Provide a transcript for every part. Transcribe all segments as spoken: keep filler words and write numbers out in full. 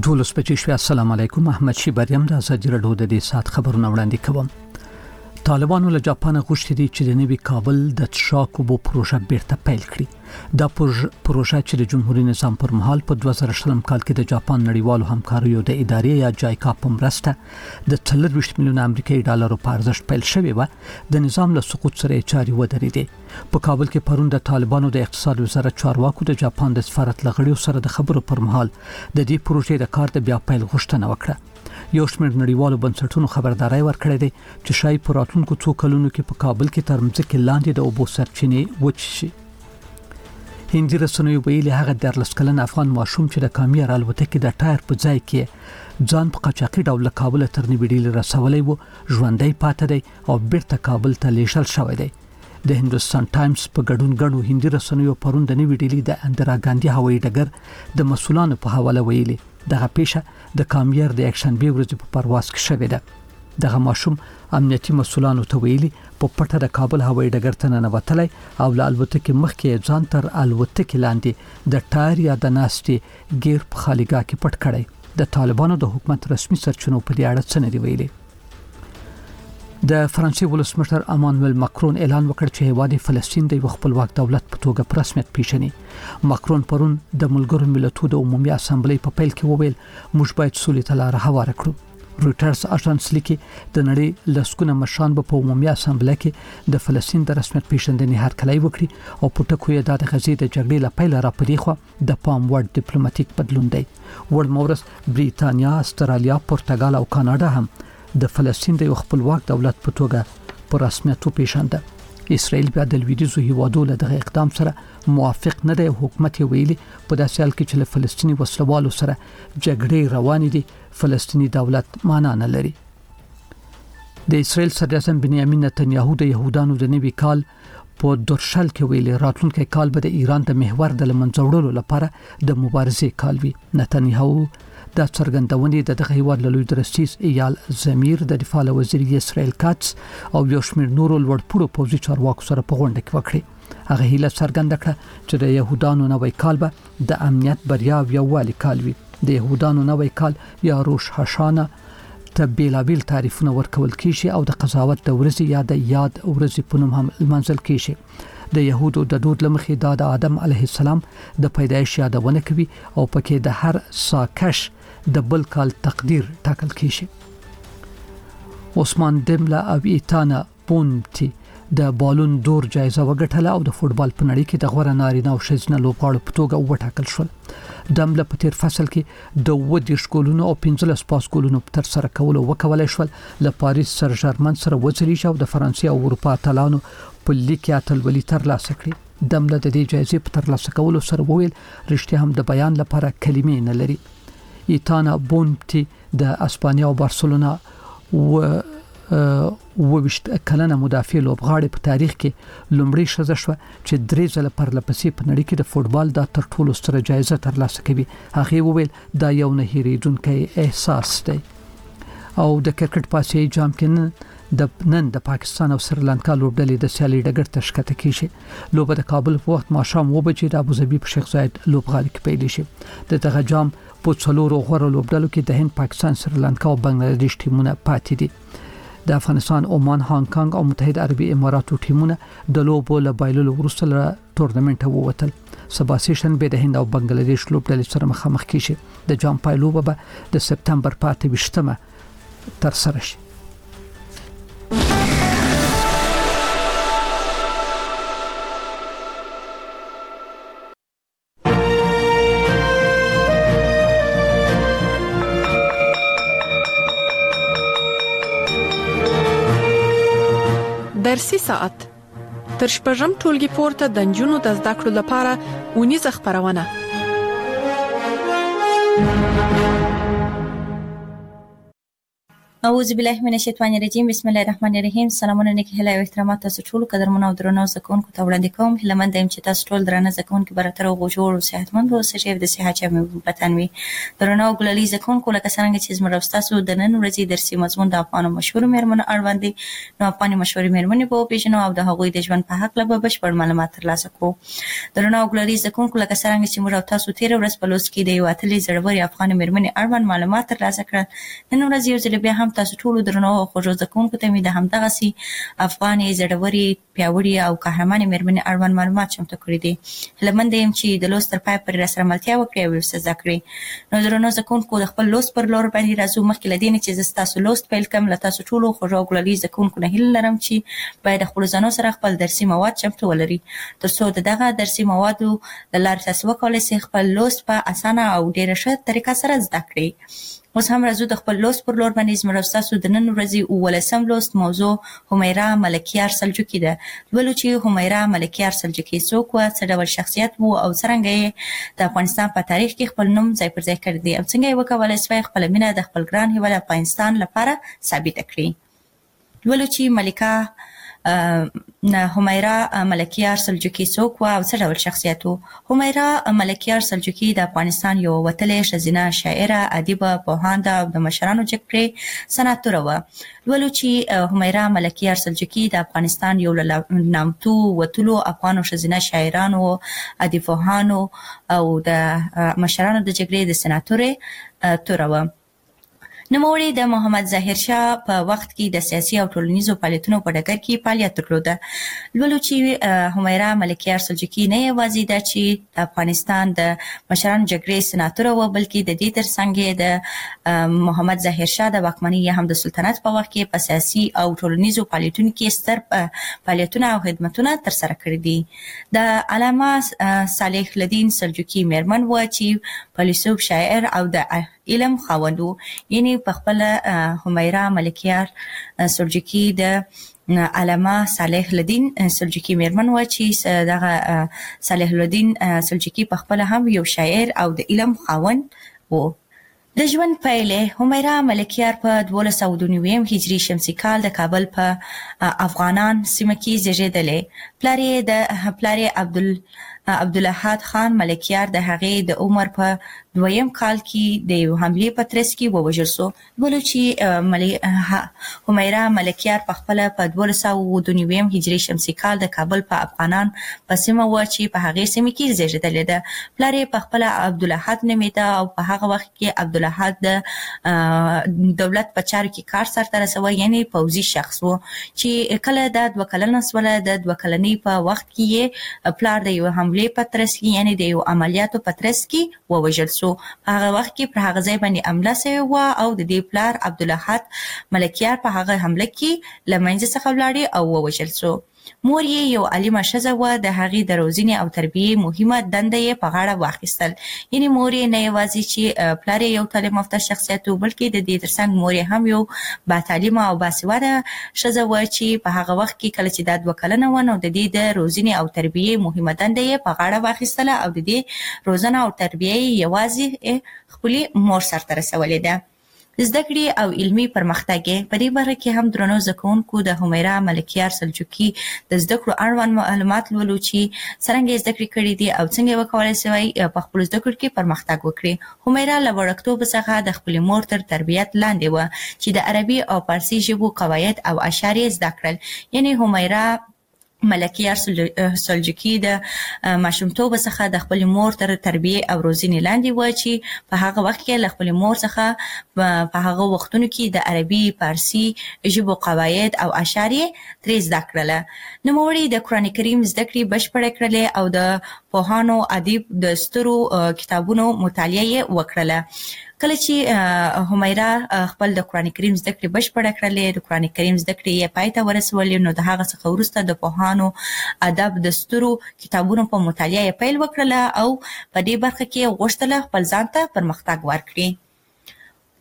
ټول سپیشل السلام علیکم. احمد شي بریم د ازادي رادیو د دې سات خبرونه وړاندې کوم. طالبانو له جاپان غوښتي دي چې د نوي کابل د تشاکو بو پروژه بیرته پیل کړي. دا پروژه چې د جمهوریت نظام پر مهال په دوه زره شلم کال کې د جاپان نړیوالو همکاریو د ادارې یا جایکا په مرسته د څلور ویشت میلیون امریکایي ډالرو په ارزښت پیل شوې و. د نظام له سقوط سره چاري ودرېدې. په کابل کې پرون د طالبانو د اقتصاد وزارت چارواکو د جاپان د سفارت لغړیو سره د خبرو پر مهال د دې پروژې د کار د بیا پیل غوښتنه وکړه. یو شمېر نړیوالو بنسټونو خبرداري ورکړې ده چې شاید په راتلونکو څو کلونو کې په کابل کې تر ځمکې لاندې د اوبو سرچینې وچ شي. هندي رسنیو ویلي هغه د لس کلن افغان ماشوم چې د کامیار الوتکې د ټایر په ځای کې ځان په قاچاقي ډول له کابل تر نیوډیلی رسولې وو ژوندۍ پاتې دی او بیرته کابل ته لیږل شوی دی. د هندوستان ټایمز په ګډون غنو هندي رسنیو پرون د نیوډیلی د اندرا ګاندی هوایي ډګر د مسولانو په حواله ویلي دغه پیښه د کامیار د اکشن به ورځ په پرواز کې شوې ده. دغه ماشوم امنیتي مسولانو ته ویلي په پټه د کابل هوایي ډګر ته ننوتلی او له الوتکې مخکې ځان تر الوتکې لاندې د ټایر یا د ناستې ګیر په خالیګاه کې پټ کړی. د طالبانو د حکومت رسمي سرچینو په دې اړه څه نه دی ویلي. د فرانسې ولسمشر امانوئل ماکرون اعلان وکړ چې هیواد فلسطین د خپلواک دولت په توګه په رسمیت پیژني. ماکرون پرون د ملګرو ملتونو د عمومي اسامبلې په پیل کې وویل موږ باید سولې ته لار هواره کړو. رويټرز اژانس لیکي د نړۍ لسکونه مشران په عمومي اسامبلې کې د فلسطین د رسمیت پیژندنې هرکلی وکړي او په ټکو یې د غزې د جګړې لپاره را پدې خو د پام وړ ډیپلوماټیک بدلون دی. ور مورس بریتانیا، استرالیا، پرتګال او کاناډا هم د فلسطین د خپلواک دولت په توګه په رسمیت پیژنده. اسرائیل بیا د لویدیځو هیوادو له دغه اقدام سره موافق نه دی. حکومت ویلي په داسې حال کې چې له فلسطیني وسلوالو سره جګړې روانې دي فلسطیني دولت معنا نه لري. د اسرائیل صدر اعظم بنیامین نتنیاهو د يهودانو د نوي کال په درشل کې ویلي راتلونکي کال به د ایران د محور د لمنځوړلو لپاره د مبارزې کال وي. نتنیاهو د څرګندونې د دغه هیواد له لوی درستیز ایال زمیر د دفاع وزیر اسرائیل کاتس او یو شمېر نورو لوړپوړو پوځي چارواکو سره په غونډه کې وکړي. هغه هیله څرګنده کړه چې د يهودانو نوی کال به د امنیت بریا او یووالي کال وي. د يهودانو نوی کال یا روش هاشانا ته بیلابیل تعریفونه ورکول کیږي او د قضاوت د ورځې یا د یاد ورځې په نوم هم لمانځل کیږي. د يهودو د دود لمخې د آدم علیه السلام د پیدایش یادونه کوي او پکې د هر ساکش د بل کال تقدیر ټاکل کیږي. عثمان دمبله او ایتانا پونتی د بالون دور جایزه وګټله او د فوتبال په نړۍ کې د غوړه نارینه او ښځینه لوبغاړو په توګه وټاکل شول. دمبله په تیر فصل کې د اووه دېرش ګولونو او پنځلس پاس ګولونو تر سره کولو وکولای شول. له پاریس سر ژرمن سره وځلیږي او د فرانسې او اروپا اتلانو په لیګ کې اتلولي ترلاسه کړي. دمبله د دې جایزې په ترلاسه کولو سره وویل رښتیا هم د بیان لپاره کلمې نه لري. ایتانا بونتی د اسپانیا او بارسلونا و وویشت کلنه مدافع لوبغاړي په تاریخ کې لومړی ښځه شوه چې درې ځله پرلپسې په نړۍ کې د فوتبال د تر ټولو ستره جایزه ترلاسه کوي. هغه وویل دا یو نه هېریدونکی احساس دی. او د کرکټ په اسیايي جام کې د نن د پاکستان او سریلانکا لوبډلې د سیالي ډګر ته ښکته کیږي. لوبه د کابل په وخت ماښام اووه بجې د ابوظبي په شیخ زاید لوبغالي کې پیل شي. د دغه جام په څلورو غوړو لوبډلو کې د هند، پاکستان، سریلانکا او بنگلاديش ټیمونه پاتې دي. د افغانستان، عمان، هانګ کانګ او متحده عربي اماراتو ټیمونه د لوبو له بایللو وروسته له ټورنمنټ ووتل. سبا سیشن به د هند او بنگلاديش لوبډلې سره مخامخ کیږي. د جام پایلوبه به د سپتمبر په اته ویشتمه تر سره شي. درسي ساعت تر شپږم ټولګي پورته د نجونو د زده کړو لپاره اونیزه خبرونه. اعوذ بالله من الشیطان الرجیم بسم الله الرحمن الرحیم. سلامونه نیک هیله او احترامات تاسو ټول قدرمن او درنو زکونکو ته وړاندې کوم. هیلمن دیم چې تاسو ټول درنه زکونکو برتر او غوجور او صحتمند او سجیب د صحت چمه وطن وي. درنو ګلالي زکونکو لکه څنګه چې زموږ تاسو د نن ورځې درسي مضمون د افغان مشهور مېرمنو اړوند دي. نو افغان مشهور مېرمنې په پیژنو او د هغوی د ژوند په حق له بشپړ معلومات ترلاسه کوو. درنو ګلالي زکونکو لکه څنګه چې موږ تاسو تیر ورځ په لوست کې د یو اتلې زړوري افغان مېرمنې اړوند معلومات ترلاسه کړل. نن ورځ یو ځل بیا هم تاسو ټول درنو او خوږو زکونکو ته مې د همدغه سي افغاني زړوري پیاوړي او قهرمانې مېرمنې اړوند معلومات چمتو کړي دي. هیلمن یم چې د لوست تر پای پورې راسره ملتیا وکړئ او ورسره زده کړئ. نو درنو زکونکو د خپل لوست پر لور باندې راځو. مخکې له دې نه چې زه تاسو لوست پیل کړم له تاسو ټولو خوږو ګلالي زکونکو نه هیله لرم چې باید خپل ځانو سره خپل درسي مواد چمتو ولري تر څو دغه درسي موادو د لارې تاسو وکولای شئ خپل لوست په اسانه او ډیره ښه طریقه سره زده کړئ. اوس هم راځو د خپل لوست پر لور باندې زموږ تاسو د نن ورځې اولسم لوست موضوع همیرا ملکیار سلجوقي ده. ولو چې همیرا ملکیار سلجوقي څوک و، څه ډول شخصیت وو او څرنګه یې د افغانستان په تاریخ کې خپل نوم ځای پر ځای کړی دی او څنګه یې وکولای شوی خپل مینه د خپل ګران هیواد افغانستان لپاره ثابت کړي. ولو چې ملکه همیرا ملکیار سلجوقي څوک و او څه ډول شخصیت وو. همیرا ملکیار سلجوقي د افغانستان یو وتلې ښځینه شاعره، ادیبه، پوهانده او د مشرانو جګړې سناتوره وه. ولو چې همیرا ملکیار سلجوقي د افغانستان یو له نامتو وتلو افغانو ښځینه شاعرانو، ادیبپوهانو او د مشرانو د جګړې د سناتورې توره وه. نوموړي د محمد ظاهر شاه په وخت کې د سیاسي او ټولنیزو فعالیتونو په ډګر کې فعالیت درلوده. لولو چې همیرا ملکیار سلجوقي نه یوازې ده چې د افغانستان د مشرانو جګړې سناتوره وه، بلکې د دې ترڅنګ یې د محمد ظاهر شاه د واکمنۍ یا هم د سلطنت په وخت کې په سیاسي او ټولنیزو فعالیتونو کې ستر فعالیتونه او خدمتونه ترسره کړي دي. د علامه صالح الدین سلجوقي مېرمن وه چې فیلسوف، شاعر او د علم خاوند و. یعنی په خپل همیرا ملکیار سلجوقي د علامه صالح الدین سلجوقي مېرمن و چې دغه صالح الدین سلجوقي په خپل هم یو شاعر او د علم خاوند و. د ژوند پیلې همیرا ملکیار په دولس سوه دوه نوي هجري شمسي کال د کابل په افغانان سیمه کې زیږېدلی. پلار یې د پلار یې عبدال عبدالاحد خان ملکیار د هغې د عمر په دویم کال کې د یو حملې په ترڅ کې ووژل سو. ولو چې همیرا ملکیار په خپله په دولس سوه دوه نوي هجري شمسي کال د کابل په افغانان په سیمه وه چې په هغې سیمې کې زیږېدلې ده. پلار یې په خپله عبدالاحد نومېده او په هغه وخت کې عبدالاحد د دولت په چارو کې کار سرته رسوه، یعنې پوځي شخص و چې کله دا دوه کلنه شوله. د دوه کلنۍ په وخت کې یې پلار د یو حملې په ترڅ کې، یعنې د یو عملیاتو په ترڅ کې ووژل سو. په هغه وخت کې پر هغه ځای باندې حمله سوې وه او د دې پلار عبدالاحد ملکیار په هغه حمله کې له منځه څخه ولاړې او ووژل سو. مور یې یو عالمه ښځه وه. د هغې د روزنې او تربیې مهمه دنده یې په غاړه واخیستل. یعنې مور یې نه یوازې چې پلار یې یو تعلیم یافته شخصیت و، بلکې د دې ترڅنګ مور یې هم یو باتعلیمه او باسواده ښځه وه چې په هغه وخت کې کله چې دا دوه کلنه وه نو د دې د روزنې او تربیې مهمه دنده یې په غاړه واخیستله او د دې روزنه او تربیه یې یوازې خپلې مور سرته رسولې ده. زده کړې او علمي پرمختګ په دې برخه کې هم درنو زده کوونکو د همیرا ملکیار سلجوقي د زده کړو اړوند معلومات لولو چې څرنګه یې زده کړې کړي دي او څنګه یې وکولای شوی په خپلو زده کړو کې پرمختګ وکړي. همیرا له وړکتوبه څخه د خپلې مور تر تربیت لاندې وه چې د عربي او فارسي ژبو قواعد او اشعار یې زده کړل. یعنې همیرا ملکیار سلجوقي د ماشومتوبه څخه د خپلې مور تر تربیې او روزنې لاندې وه چې په هغه وخت کې له خپلې مور څخه په هغه وختونو کې د عربي، فارسي ژبو قواعد او اشعار یې ترې زده کړله. نوموړي د قرآن کریم زده کړې بشپړې کړلې او د پوهانو، ادیب د سترو کتابونو مطالعه یې وکړله. کله چې همیرا خپل د قرآن کریم زده کړې بشپړه کړلې، د قرآن کریم زده کړې یې پای ته ورسولې، نو د هغه څخه وروسته د پوهانو، ادب د سترو کتابونو په مطالعه یې پیل وکړله او په دې برخه کې یې غوښتله خپل ځان ته پرمختګ ورکړي.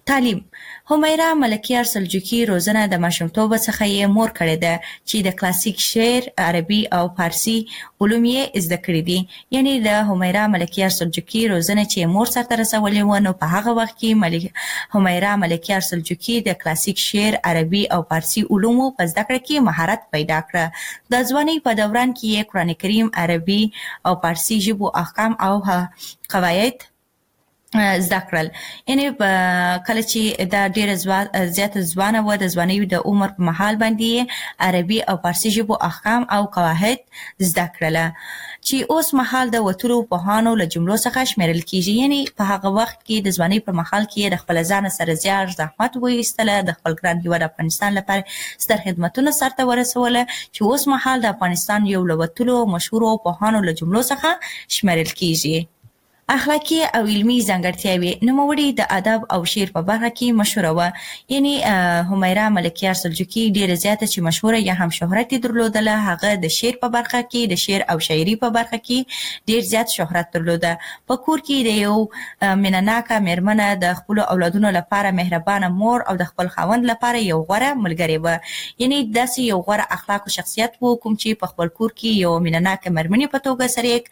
تعلیم. همیرا ملکیار سلجوقي روزنه د ماشومتوب څخه یې مور کړې ده چې د کلاسیک شعر، عربي او فارسی علوم یې زده کړي دي. یعنی د همیرا ملکیار سلجوقي روزنه چې مور سره رسولې و، نو په هغه وخت کې ملک همیرا ملکیار سلجوقي د کلاسیک شعر، عربي او فارسی علومو په زده کړه کې مهارت پیدا کړ. د ځوانۍ په دوران کې یې قرآن کریم، عربي او فارسی ژبو احکام او قواعد زده کړل. یعنی کله چې دا ډیره زیاته ځوانه و، د ځوانۍ د عمر په مهال باندې عربي او فارسی ژبو احکام او قواعد زده کړل چې اوس مهال د وتلو پوهانو له جملو څخه شمیرل کیږي. یعنی په هغه وخت کې د ځوانۍ په مهال کې د خپل ځان سره زیار زحمت وایستله، د خپل ګران هیواد افغانستان لپاره ستر خدمتونه سرته ورسوله چې اوس مهال د افغانستان یو له وتلو مشهورو پوهانو له جملو څخه شمیرل کیږي. اخلاقی او علمی ځانګړتیاوې. نوموړي د ادب او شعر په برخه کې مشهوره و. یعنی همیرا ملکیار سلجوقي ډیره زیاته چې مشهوره یا هم شهرت درلودله، هغه د شعر په برخه کې، د شعر او شاعري په برخه کې ډیر زیات شهرت درلوده. په کور کې د یو مینه‌ناکه میرمنه، د خپل اولادونو لپاره مهربانه مور او د خپل خاوند لپاره یو غوره ملګری و. یعنی داسې یو غوره اخلاق او شخصیت و کوم چې په خپل کور کې یو مینه‌ناکه میرمنې په توګه سره یک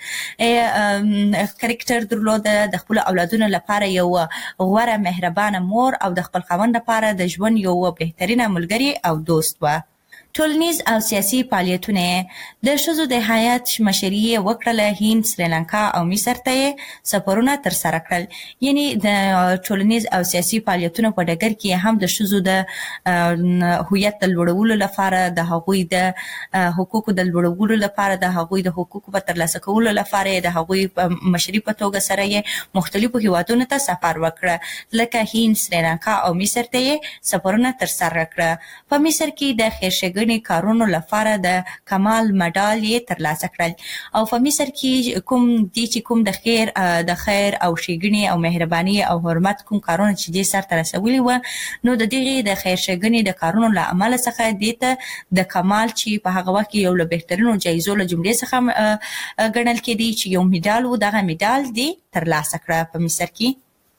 کریکټر درلوده، د خپل اولادونو لپاره یو غوره مهربانه مور او د خپل خاوند لپاره د ژوند یو بهترینه ملګری او دوست و. ټولنیز او سیاسي فعالیتونه. د ښځو د هیات مشري وکړله. هند، سریلانکا او مصر ته سفرونه ترسره کړل. یعنی د ټولنیز او سیاسي فعالیتونو په ډګر کې هم د ښځو د هویت د لوړولو لپاره، د هغوی د حقوقو د لوړولو لپاره، د هغوی د حقوقو په ترلاسه کولو لپاره د هغوی مشري په توګه سره یې مختلفو هیوادونو ته سفر وکړه، لکه هند، سریلانکا او مصر ته سفرونه ترسره کړه. په مصر کې د خیرښېګڼې کارونو لپاره د کمال مډال یې ترلاسه کړل. او په مصر کې کوم دي چې کوم د خیر د خیر او ښېګڼې او مهرباني او حرمت کوم کارونه چې دې سرته رسولي و، نو د دغې د خیر ښېګڼې د کارونو له امله څخه دې ته د کمال چې په هغه وخت کې یو له بهترینو جایزو له جملې څخه ګڼل کېدی چې یو میډال و، دغه میډال دې ترلاسه کړه په مصر کې.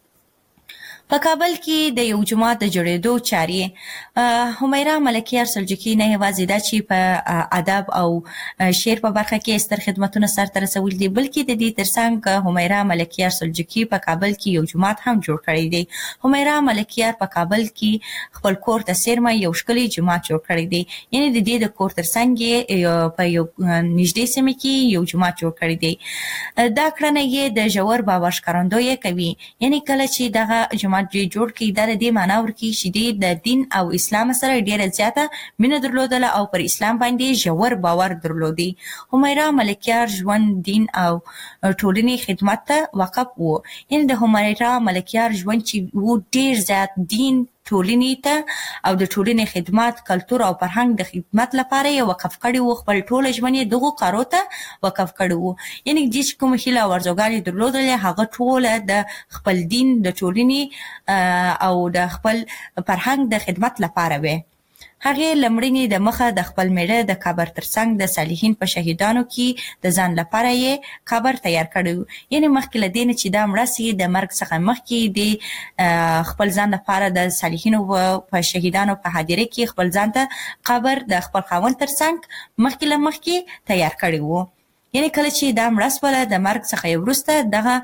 په کابل کې د یو جومات د جوړېدو چارې. همیرا ملکیار سلجوقي نه یوازې دا چې په ادب او شعر په برخه کې ستر خدمتونه سرته رسولي دي، بلکې د دې ترڅنګ همیرا ملکیار سلجوقي په کابل کې یو جومات هم جوړ کړی دی. همیرا ملکیار په کابل کې خپل کور ته څیرمه یو ښکلی جومات جوړ کړی دی. یعنی د دې د کور ترڅنګ یې په یو نږدې سیمه کې یو جومات جوړ کړی دی. دا کړنه یې د ژور باور ښکارندویي کوي. یعنی کله چې دغه جومات جوړ کړي، دا د دې معنا ورکوي چې د دین او اسلام سره ډیره زیاته مینه درلودله او پر اسلام باندې ژور باور درلودي. همیرا ملکیار ژوند، دین او ټولنې خدمت ته وقف و. یعنی د همیرا ملکیار ژوند چې و ډیر زیات دین، ټولنې ته او د ټولنې خدمت، کلتور او فرهنګ د خدمت لپاره یې وقف کړی و. خپل ټول ژوند یې دغو کارو ته وقف کړی و. یعنی چې کوم هیله او ارزوګانې درلودلې، هغه ټوله د خپل دین، د ټولنې او د خپل فرهنګ د خدمت لپاره وې. هغې لمړنې د مخه د خپل میړه د قبر ترڅنګ د صالحین په شهیدانو کې د ځان لپاره یې قبر تیار کړی. یعنی مخکې له دې نه چې دا مړه سي، د مرګ څخه مخکې د خپل ځان لپاره د صالحینو په شهیدانو په حاضرۍ کې خپل ځان ته قبر د خپل خاوند ترڅنګ مخکې له مخکې تیار کړی و. یعنی کله چې دا مړه سوله، د مرګ څخه وروسته دغه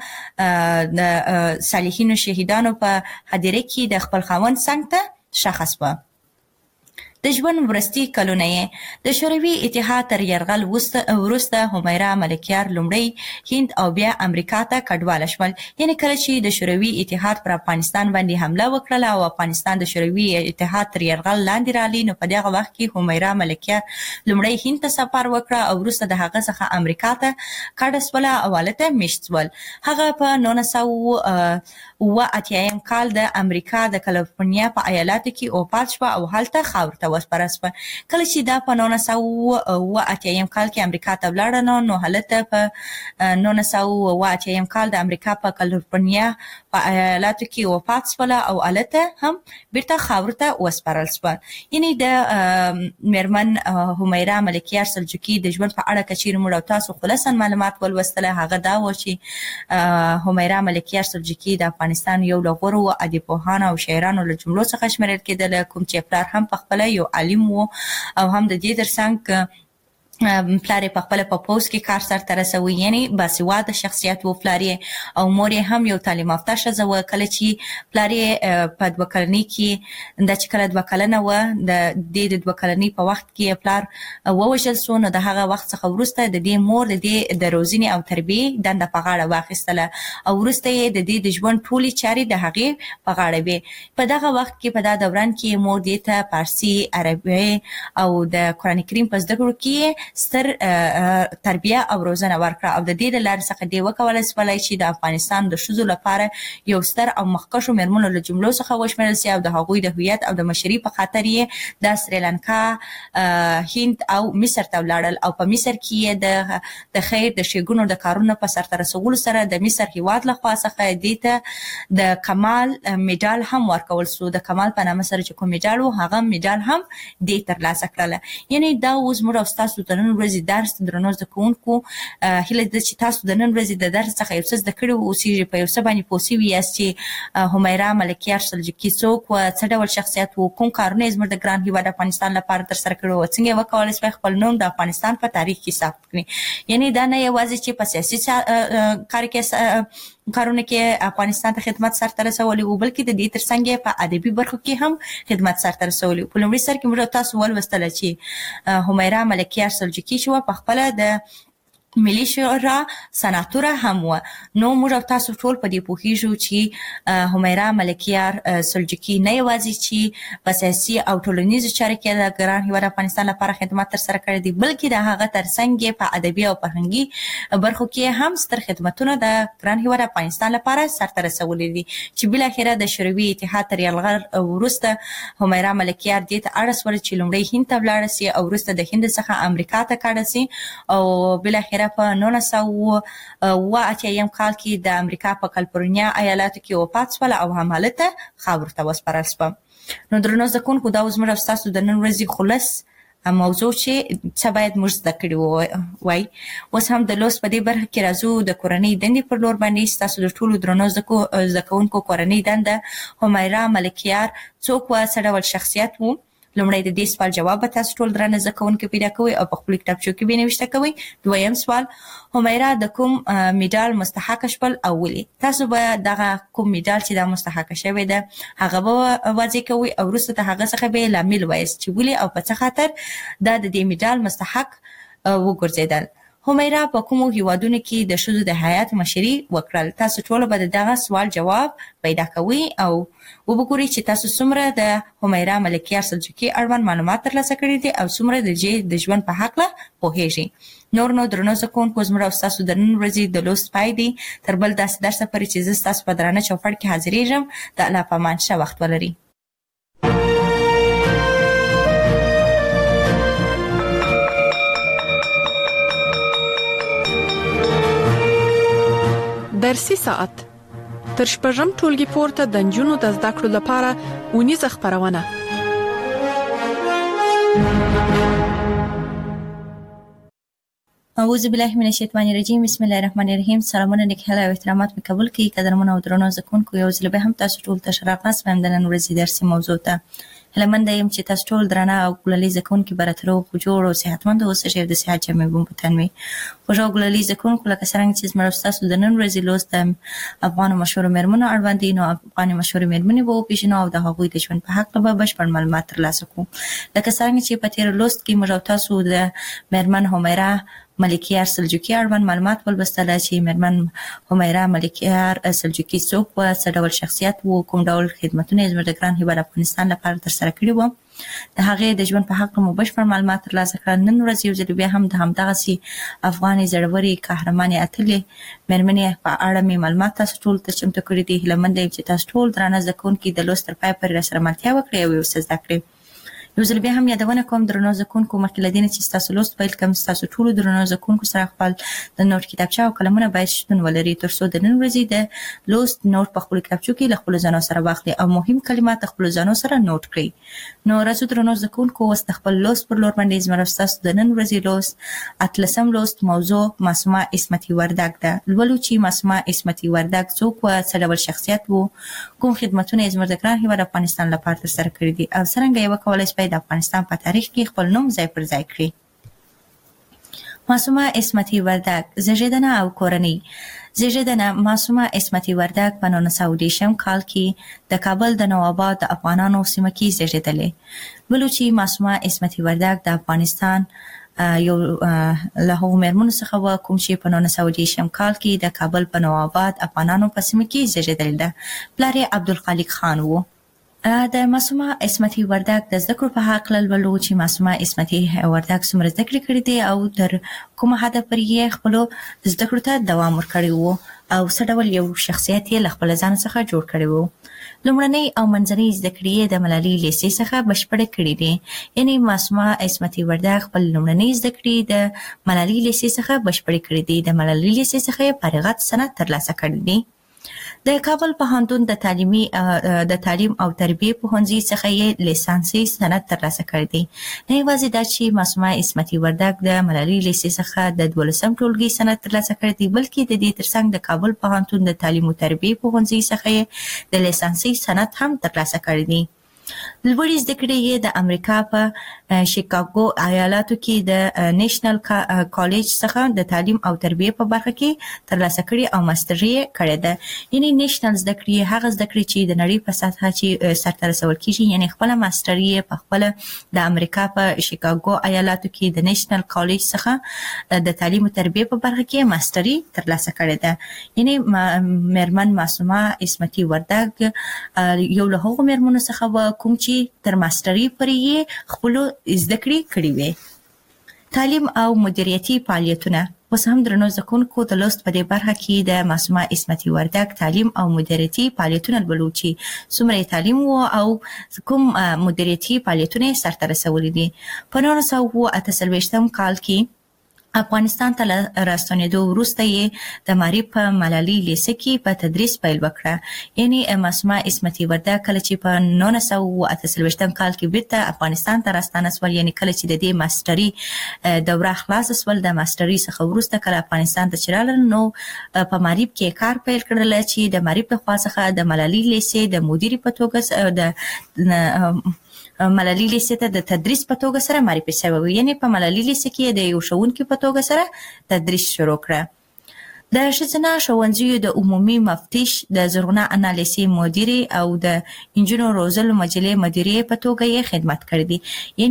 د صالحینو شهیدانو په حاضرۍ کې د خپل خاوند څنګ ته ښخ سوه. د ژوند وروستي کلونه یې د شوروي اتحاد تر یرغل وروسته همیرا ملکیار لومړی هند او بیا امریکا ته کډواله شول. یعنی کله چې د شوروي اتحاد پر افغانستان باندې حمله وکړله او افغانستان د شوروي اتحاد تر یرغل لاندې راغلی، نو په دغه وخت کې همیرا ملکیار لومړی هند ته سفر وکړه او وروسته د هغه څخه امریکا ته کډه سوله او هلته میشت سول. هغه په نولس سوه اوه اتیایم کال د امریکا د کالیفورنیا په ایالاتو کې وفات شوه او هلته خاورو ته وسپاره سوه. کله چې دا په نولس سوه اوه اتیایم کال کې امریکا ته ولاړه، نو نو هلته په نولس سوه اوه اتیایم کال د امریکا په کالیفورنیا په ایالاتو کې وفات سوله او هلته هم بیرته خاورو ته وسپارل سوه. یعنی د میرمن همیرا ملکیار سلجوقي د ژوند په اړه که چیرې موږ او تاسو خلاصا معلومات ولوستله، هغه دا و چې همیرا ملکیار سلجوقي د افغانستان افغانستان یو له غوره ادیبانو او شاعرانو له جملو څخه شمیرل کېدل، کوم چې پلار هم په خپل یو عالم وو او هم د دې ترڅنګ پلار په خپل په پوس کې کار سره رسوي، یعنی باسواده شخصیت وو پلار او مور هم یو تعلیم یافته ښځه وه. کله چې پلار په دوه کلنۍ کې د چې کله دوه کلنه وه د دې د دوه کلنۍ په وخت کې پلار ووژل سو، نو د هغه وخت څخه وروسته د دې مور د دې د روزنې او تربیې دنده په غاړه واخیستله او وروسته یې د دې د ژوند ټولې چارې د هغې په غاړه وې. په دغه وخت کې په دا دوران کې مور دې ته فارسي، عربي او د قرآن کریم په زده کړو کې ستر تربیه او روزنه ورکړه او د دې لارې څخه دی وکولای شولای چې د افغانستان د ښځو لپاره یو ستر او مخکښو مېرمنو له جملو څخه وشمېرل سي او د هغوی د هویت او د مشرۍ په خاطر یې د سریلانکا، هند او مصر ته ولاړل او په مصر کې یې د د خیر د ښېګڼو د کارونو په سرته رسولو سره د مصر هیواد لخوا څخه دې ته د کمال میډال هم ورکول سو. د کمال په نامه سره چې کوم میډال و هغه میډال هم دې ترلاسه کړله. یعنی دا اوس موږ او ستاسو د نن ورځې درس درنو زده کوونکو هیله ده چې تاسو د نن ورځې د درس څخه یو څه زده کړي اوسئ، په یو څه باندې پوه سوي یاست چې همیرا ملکیار سلجوقي څوک وه، څه ډول شخصیت و، کوم کارونه یې زموږ د ګران هیواد افغانستان لپاره ترسره کړي وو، څنګه یې وکولی شوی خپل نوم د افغانستان په تاریخ کې ثبت کړي. یعنی دا نه یوازې چې په سیاسي کار کې کارونه کې افغانستان ته خدمت سرته رسولی و، بلکې د دې ترڅنګ په ادبي برخو کې هم خدمت سرته رسولی و. په لومړي سر کې موږ تاسو ولوستله چې همیرا ملکیار سلجوقي چې وه په خپله د ملي شورا سناتوره هم وه. نو موږ تاسو ټول په دې پوهیږو چې همیرا ملکیار سلجوقي نه یوازې چې په سیاسي او ټولنیزو چارو کې د ګران هیواد افغانستان لپاره خدمت ترسره کړی دی، بلکې د هغه ترڅنګ په ادبي او فرهنګي برخو کې هم ستر خدمتونه د ګران هیواد افغانستان لپاره سرته رسولي دي چې بالاخره د شوروي اتحاد تر یرغل وروسته همیرا ملکیار دې ته اړ شول چې لومړی هند ته ولاړه سي او وروسته د هند څخه امریکا ته کډه سي او بالاخره په نولس سوه اوه اتیایم کال کې د امریکا په کالیفورنیا ایالاتو کې وفات شوله او همالته خاورو ته وسپارل شوه. نو درنو زده کوونکو دا اوس موږ ستاسو د نن ورځې خلص موضوع چې څه باید موږ زده کړي وای. اوس هم د لوست په دې برخه کې راځو د کورنۍ دندې پر لور باندې. ستاسو د ټولو درنو زده کوونکو کورنۍ دنده همیرا ملکیار څوک وه، څه ډول شخصیت و؟ لومړی د دې سوال جواب به تاسو ټول درنه زده کوونکي پیدا کوئ او په خپلو کتابچو کې به یې نوشته کوئ. دویم سوال، همیرا د کوم میډال مستحقه شول او ولې؟ تاسو به دغه کوم میډال چې دا مستحقه شوی ده هغه به واضح کوئ او وروسته د هغه څخه به یې لامل وایاست چې ولې او په څه خاطر دا د دې میډال مستحق وګرځېدل. همیرا په کومو هیوادونو کې د ښځو د حیات مشري وکړل؟ تاسو ټول به د دغه سوال جواب پیدا کوئ او وګورئ چې تاسو څومره د همیرا ملکیار سلجوقي اړوند معلومات ترلاسه کړي دي او څومره د دې د ژوند په هکله پوهیږئ. نور نو درنو زده کوونکو زموږ او ستاسو د نن ورځې د لوست پای دی. تر بل داسې درسه پورې چې زه ستاسو په درانه چوپړ کې حاضرېږم. د الله په امان ښه وخت ولرئ. درسي ساعت تر شپږم ټولګي پورته د نجونو د زده کړو لپاره اونیزه خبرونه. اعوذ بالله من الشیطان الرجیم. بسم الله الرحمن الرحیم. سلامونه نیکه او احترامات مې قبول کړئ. قدرمن او درنو زده کوونکو، یو ځل به هم تاسو ټول ته ښه راغلاست وایم د نن ورځې درسي موضوع ته. هیله منده یم چې تاسو ټول درانه او ګلالي زده کوونکي به راته روغ جوړ او صحتمند اوسئ او د صحت جامې به مو په تن وي. خوږ او ګلالي زده کوونکو، لکه څرنګه چې زموږ ستاسو د نن ورځې لوست د افغانو مشهورو مېرمنو اړوند دی، نو افغاني مشهورې مېرمنې به وپېژنو او د هغوی د ژوند په هکله به بشپړ معلومات ترلاسه کړو. لکه څرنګه چې په تېر لوست کې موږ او تاسو د مېرمن همیرا ملکیار سلجوقي اړوند معلومات ولوستله چې مېرمن همیرا ملکیار سلجوقي څوک وه، څه ډول شخصیت و، کوم ډول خدمتونه یې زموږ د ګران هیواد افغانستان لپاره ترسره کړي وو. د هغې د ژوند په هکله مو بشپړ معلومات ترلاسه کړل. نن ورځ یو ځل بیا هم د همدغسې افغانې زړورې قهرمانې اتلې مېرمنې په اړه مې معلومات تاسو ټول ته چمتو کړي دي. هیله منده یم چې تاسو ټول درانه زده کوونکي د لوست تر پایه پورې راسره ملتیا وکړئ او یو څه زده کړئ. یو ځل بیا هم یادونه کوم درنو زکونکو مخکې له دې چې تاسو لوست پیل کوم تاسو ټول درنو زکونکو سره خپل د نوٹ کتابچه او قلمونه باید شتون ولري ترڅو د نن ورځې د لوست نوٹ په خپل کتابچو کې له خپل ځانو سره واخلي او مهم کلمات خپل ځانو سره نوٹ کړئ. نو راځو درنو زکونکو اوس د خپل لوست پر لور باندې زموږ تاسو د نن ورځې لوست اتلسم لوست موضوع معصومه عصمتي وردګ ده. لولو چې معصومه عصمتي وردګ څوک و، څه ډول شخصیت وو، کوم خدمتونه یې زموږ د ګران هیواد افغانستان لپاره ترسره کړي دي او څنګه یې وکولای شي د افغانستان په تاریخ کې خپل نوم ځای پر ځای کړي. معصومه عصمتي وردګ زیږیدنه او کورنۍ. زیږیدنه معصومه عصمتي وردګ په نولس سوه دېرشم کال کې د کابل د نوآباد د افغانانو سیمه کې زیږیدلې. ولو چې معصومه عصمتي وردګ د افغانستان یو له هغو مېرمنو څخه و کوم چې په نولس سوه دېرشم کال کې د کابل په نوآباد افغانانو په سیمه کې زیږیدلې ده. پلار یې عبدالخالق خان و. د معصومه عصمتي وردګ د زده کړو په هکله لولو چې معصومه عصمتي وردګ څومره زده کړې کړې دي او تر کومه حده پورې یې خپلو زده کړو ته دوام ورکړی و او څه ډول یو شخصیت یې له خپل ځان څخه جوړ کړی و. لومړنۍ او منځنۍ زده کړې یې د ملالۍ لیسې څخه بشپړې کړې دي. یعنې معصومه عصمتي وردګ خپل لومړنۍ زده کړې د ملالۍ لیسې څخه بشپړې کړې دي. د ملالۍ لیسې څخه یې فارغت سند ترلاسه کړی دی. د کابل پوهنتون د تعلیمي د تعلیم او تربیه پوهنځي څخه یې لیسانسي سند ترلاسه کړی دی. نه یوازې دا چې معصومه عصمتي وردګ د ملالۍ لیسې څخه د دولسم ټولګي سند ترلاسه کړی دی، بلکې د دې ترڅنګ د کابل پوهنتون د تعلیم او تربیه پوهنځي څخه یې د لیسانسي سند هم ترلاسه کړی دی. لوړې زده کړې یې د امریکا په شیکاګو ایالاتو کې د نیشنل کالج څخه د تعلیم او تربیه په برخه کې ترلاسه کړې او ماستري یې کړې ده. یعنې نیشنل زده کړې هغه زده کړې چې د نړۍ په سطحه چې سرته رسول کېږي، یعنې خپله ماستري یې په خپله د امریکا په شیکاګو ایالاتو کې د نیشنل کالج څخه د تعلیم او تربیه په برخه کې ماستري ترلاسه کړې ده. یعنې مېرمن معصومه عصمتي وردګ یو له هغو مېرمنو څخه و کوم چې تر ماستري پورې یې خپلو زده کړې کړې وې. تعلیم او مدیریتي فعالیتونه. اوس هم درنو زکونکو د لوست په دې برخه کې د معصومه عصمتي وردګ تعلیم او مدیریتي فعالیتونه لولو چې څومره یې تعلیم و او کوم مدیریتي فعالیتونه یې سرته رسولي دي. په نولس سوه اته څلوېښتم کال کې افغانستان ته راستنېدو وروسته یې د معارف په ملالۍ لیسه کې په تدریس پیل وکړه. یعنې معصومه عصمتي وردګ کله چې په نولس سوه اته څلوېښتم کال کې بیرته افغانستان ته راستانه سول، یعنې کله چې د دې ماستري دوره خلاصه سول، د ماستري څخه وروسته کله افغانستان ته چې راغلل نو په معارف کې کار پیل کړل چې د معارف لخوا څخه د ملالۍ لیسې د مدیرې په توګه د ملالۍ لیسې ته د تدریس په توګه سره معرفي شوی و. یعنې په ملالۍ لیسې کې د یو ښوونکي په توګه سره تدریس شروع کړه. د ښځینه ښوونځیو د عمومي مفتش، د زرغونه انا لیسې مدیرې او د انجونو روزلو مجلې مدیرې په توګه یې خدمت کړی دی.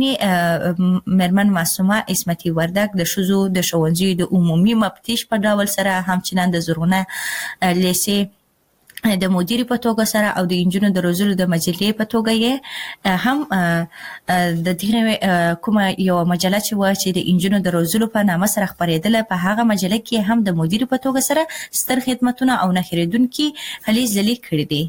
یعنې مېرمن معصومه عصمتي وردګ د ښځو د ښوونځیو د عمومي مفتش په ډول سره همچنان د زرغونه لیسې د مدیرې په توګه سره او د انجونو د روزلو د مجلې په توګه یې هم د دې کومه یو مجله چې وه چې د انجونو د روزلو په نامه سره خپرېدله، په هغه مجله کې هم د مدیرې په توګه سره ستر خدمتونه او نه هېرېدونکي هلې ځلې کړي دي.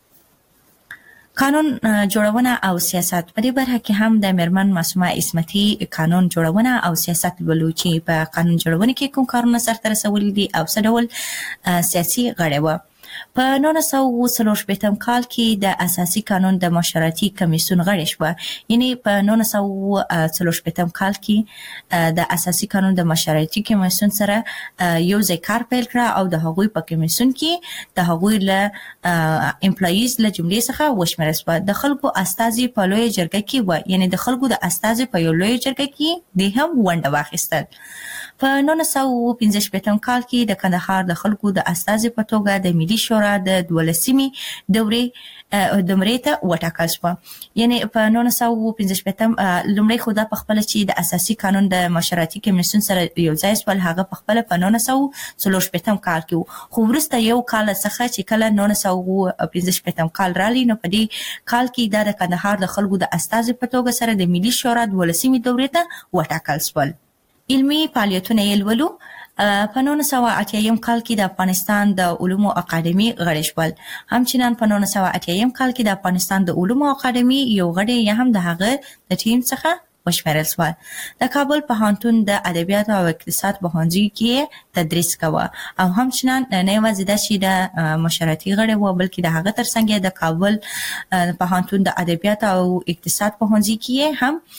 قانون جوړونه او سیاست. په دې برخه کې هم د مېرمن معصومه عصمتي قانون جوړونه او سیاست لولو چې په قانون جوړونه کې کوم کارونه سرته رسولي دي او څه ډول سیاسي غړې وه. په نولس سوه څلور شپېتم کال کې د اساسي قانون د مشورتي کمیسیون غړې شوه. یعنې په نولس سوه څلور شپېتم کال کې د اساسي قانون د مشورتي کمیسیون سره یو ځای کار پیل کړه او د هغوی په کمیسیون کې د هغوی له امپلایز له جملې څخه وشمېرل شوه. د خلکو استازي په لویه جرګه کې وه، یعنې د خلکو د استازي په یو لویه جرګه کې د هم ونډه واخیستل. په نولس سوه پنځه شپېتم کال کې د کندهار د خلکو د استازي په توګه د ملي شورا د دولسمې دورې دمرې ته وټاکل شوه. یعنې په نولس سوه پنځه شپېتم لومړی خو دا پخپله چې د اساسي قانون د مشورتي کمیسیون سره یو ځای شول، هغه پخپله په نولس سوه څلور شپېتم کال کې و. خو وروسته یو کال څخه چې کله نولس سوه پنځه شپېتم کال رالی، نو په دې کال کې دا د کندهار د خلکو د استازي په توګه سره د ملي شورا دولسمې دورې ته وټاکل شول. علمي فعالیتونه یې لولو. په نولس سوه اتیا کال کې د افغانستان د علومو اکاډمي غړي شول. همچنان په نولس سوه اتیا کال کې د افغانستان د علومو اکاډمي یو غړی یا هم د هغه د ټیم څخه وشمېرل شو. د کابل پوهنتون د ادبیات او اقتصاد پوهنځي کې تدریس کاوه او همچنان نه یوازې د شي د مشرتي غړي و بلکې د هغه ترڅنګ د کابل پوهنتون د ادبیات او اقتصاد پوهنځي کې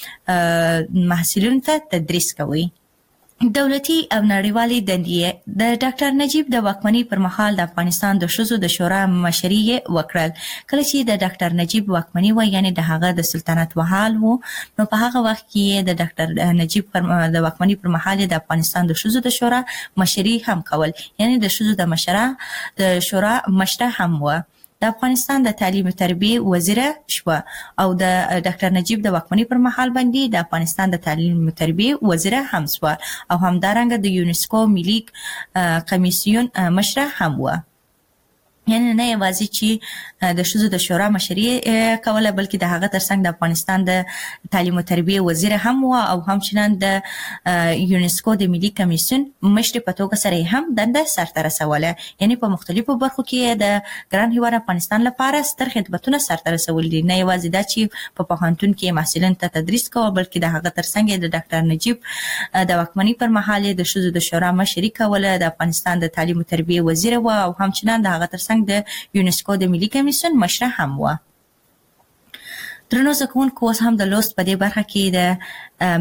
هم محصلینو ته تدریس کوي. دولتي او نړیوالي دندې د ډاکټر نجیب د واکمنۍ پر مهال د افغانستان د ښځو د شورا مشري وکړل. کله چې د ډاکټر نجیب واکمنۍ و یعنی د هغه د سلطنت وحال وو، نو په هغه وخت کې د ډاکټر نجیب پر د واکمنۍ پر مهال د افغانستان د ښځو د شورا مشري هم کول، یعنی د ښځو د مشره د شورا مشره هم و. د افغانستان د تعلیم او تربیه وزیر شو او د ډاکټر نجیب د واکمنۍ پر مهال باندې د افغانستان د تعلیم او تربیه وزیر هم شو او همدارنګه د یونسکو ملي کمیسیون مشره هم و. یعنی نه یوازې چې د ښځو د شورا مشري کوله بلکې د هغه ترڅنګ د افغانستان د تعلیم او تربیه وزیر هم و او همچنان د یونسکو د ملي کمیسیون مشر په توګه سره هم دنده سرته رسوله. یعنی په مختلفو برخو کې د ګران هیواد افغانستان لپاره ستر خدمتونه سرته رسول دي. نه یوازې دا چې په پوهنتون کې محصلین ته تدریس کوي بلکې د هغه ترڅنګ د ډاکټر نجیب د واکمنۍ پر مهال د ښځو د شورا مشري کوله، د افغانستان د تعلیم او تربیه وزیر و او همچنان د هغه ترڅنګ د یونسکو د ملي کمیسیون مشره هم و. درنو زکونکو اوس هم د لوست په دې برخه کې د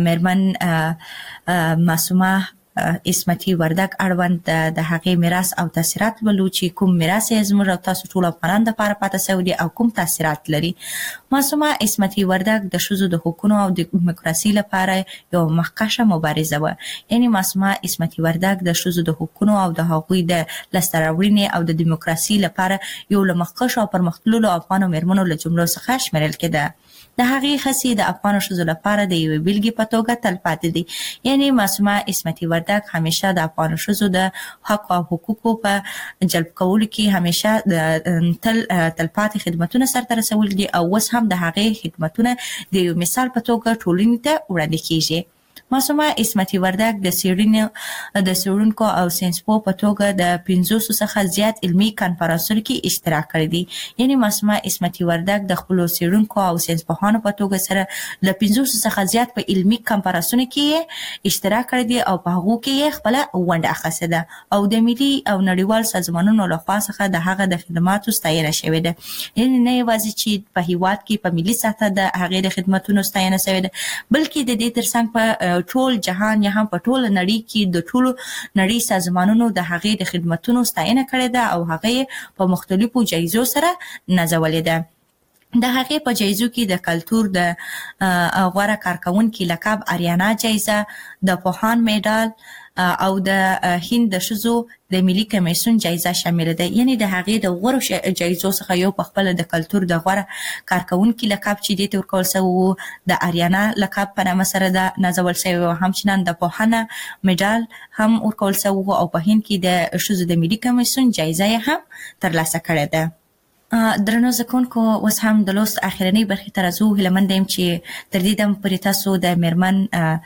میرمن معصومه اسمتي وردګ اړوند د هغې میراث او تاثیرات ولو چې کوم میراث یې زموږ او تاسو ټول افغانانو لپاره پاتې شوی دی او کوم تاثیرات لري. معصومه اسمتي وردګ د ښځو د حقوقو او د دیموکراسي لپاره یو مخکښه مبارزه و. یعنی معصومه اسمتي وردګ د ښځو د حقوقو او د هغوی د لاسته راوړنې او د دیموکراسي لپاره یو له مخکښو او پرمختللو افغانو میرمنو له جملو څخه شمیرل کېده. د هغې هڅې د افغانو ښځو لپاره د یوې بیلګې په توګه تلپاتې دي. یعنی معصومه اسمتي وردګ همیشه د افغانو ښځو د حق او حقوقو په جلب کولو کې همیشه تل تلپاتې خدمتونه سرته رسول دي او اوس هم د هغې خدمتونه د یو مثال په توګه ټولنې ته وړاندې کیږي. معصومه اسمتي وردګ د څېړنې د څېړونکو او ساینسپوه په توګه د پنځوسو څخه زیات علمي کنفرانسونو کې اشتراک کړی دی. یعنی معصومه اسمتي وردګ د خپلو څېړونکو او ساینسپوهانو په توګه سره له پنځوسو څخه زیات په علمي کنفرانسونو کې اشتراک کړی دی او په هغو کې یې خپله ونډه اخیستې ده او د ملي او نړیوال سازمانونو لخوا څخه د هغه د خدماتو ستاینه شوې ده. یعنی نه یوازې چې په هیواد کې په ملي سطحه د هغې د خدمتونو ستاینه شوې ده بلکې د دې ترڅنګ په ټول جهان یا هم په ټول نړۍ کې د ټولو نړۍ سازمانونو د هغې د خدمتونو ستاینه کړې ده او هغې په مختلفو جایزو سره نازولې ده. د هغې په جایزو کې د کلتور د غوره کارکونکي لقب اریانا جایزه، د پوهان میډال او د هند د ښځو د ملي کمیسیون جایزه شامل ده. یعنی د هغې د غوره جایزو څخه یو په خپل د کلتور د غوره کارکونکي لقب چې دې ته ورکول شوی د اریانا لقب په نامه سره ده نازول شوی او همچنان د پوهانه میډال هم ورکول شوی او په هند کې د ښځو د ملي کمیسیون جایزه هم ترلاسه کړې ده. درنو زکونکو اوس هم د لوست اخرنۍ برخې ته راځو. هیلهمند یم چې تر دې دم پورې تاسو د میرمن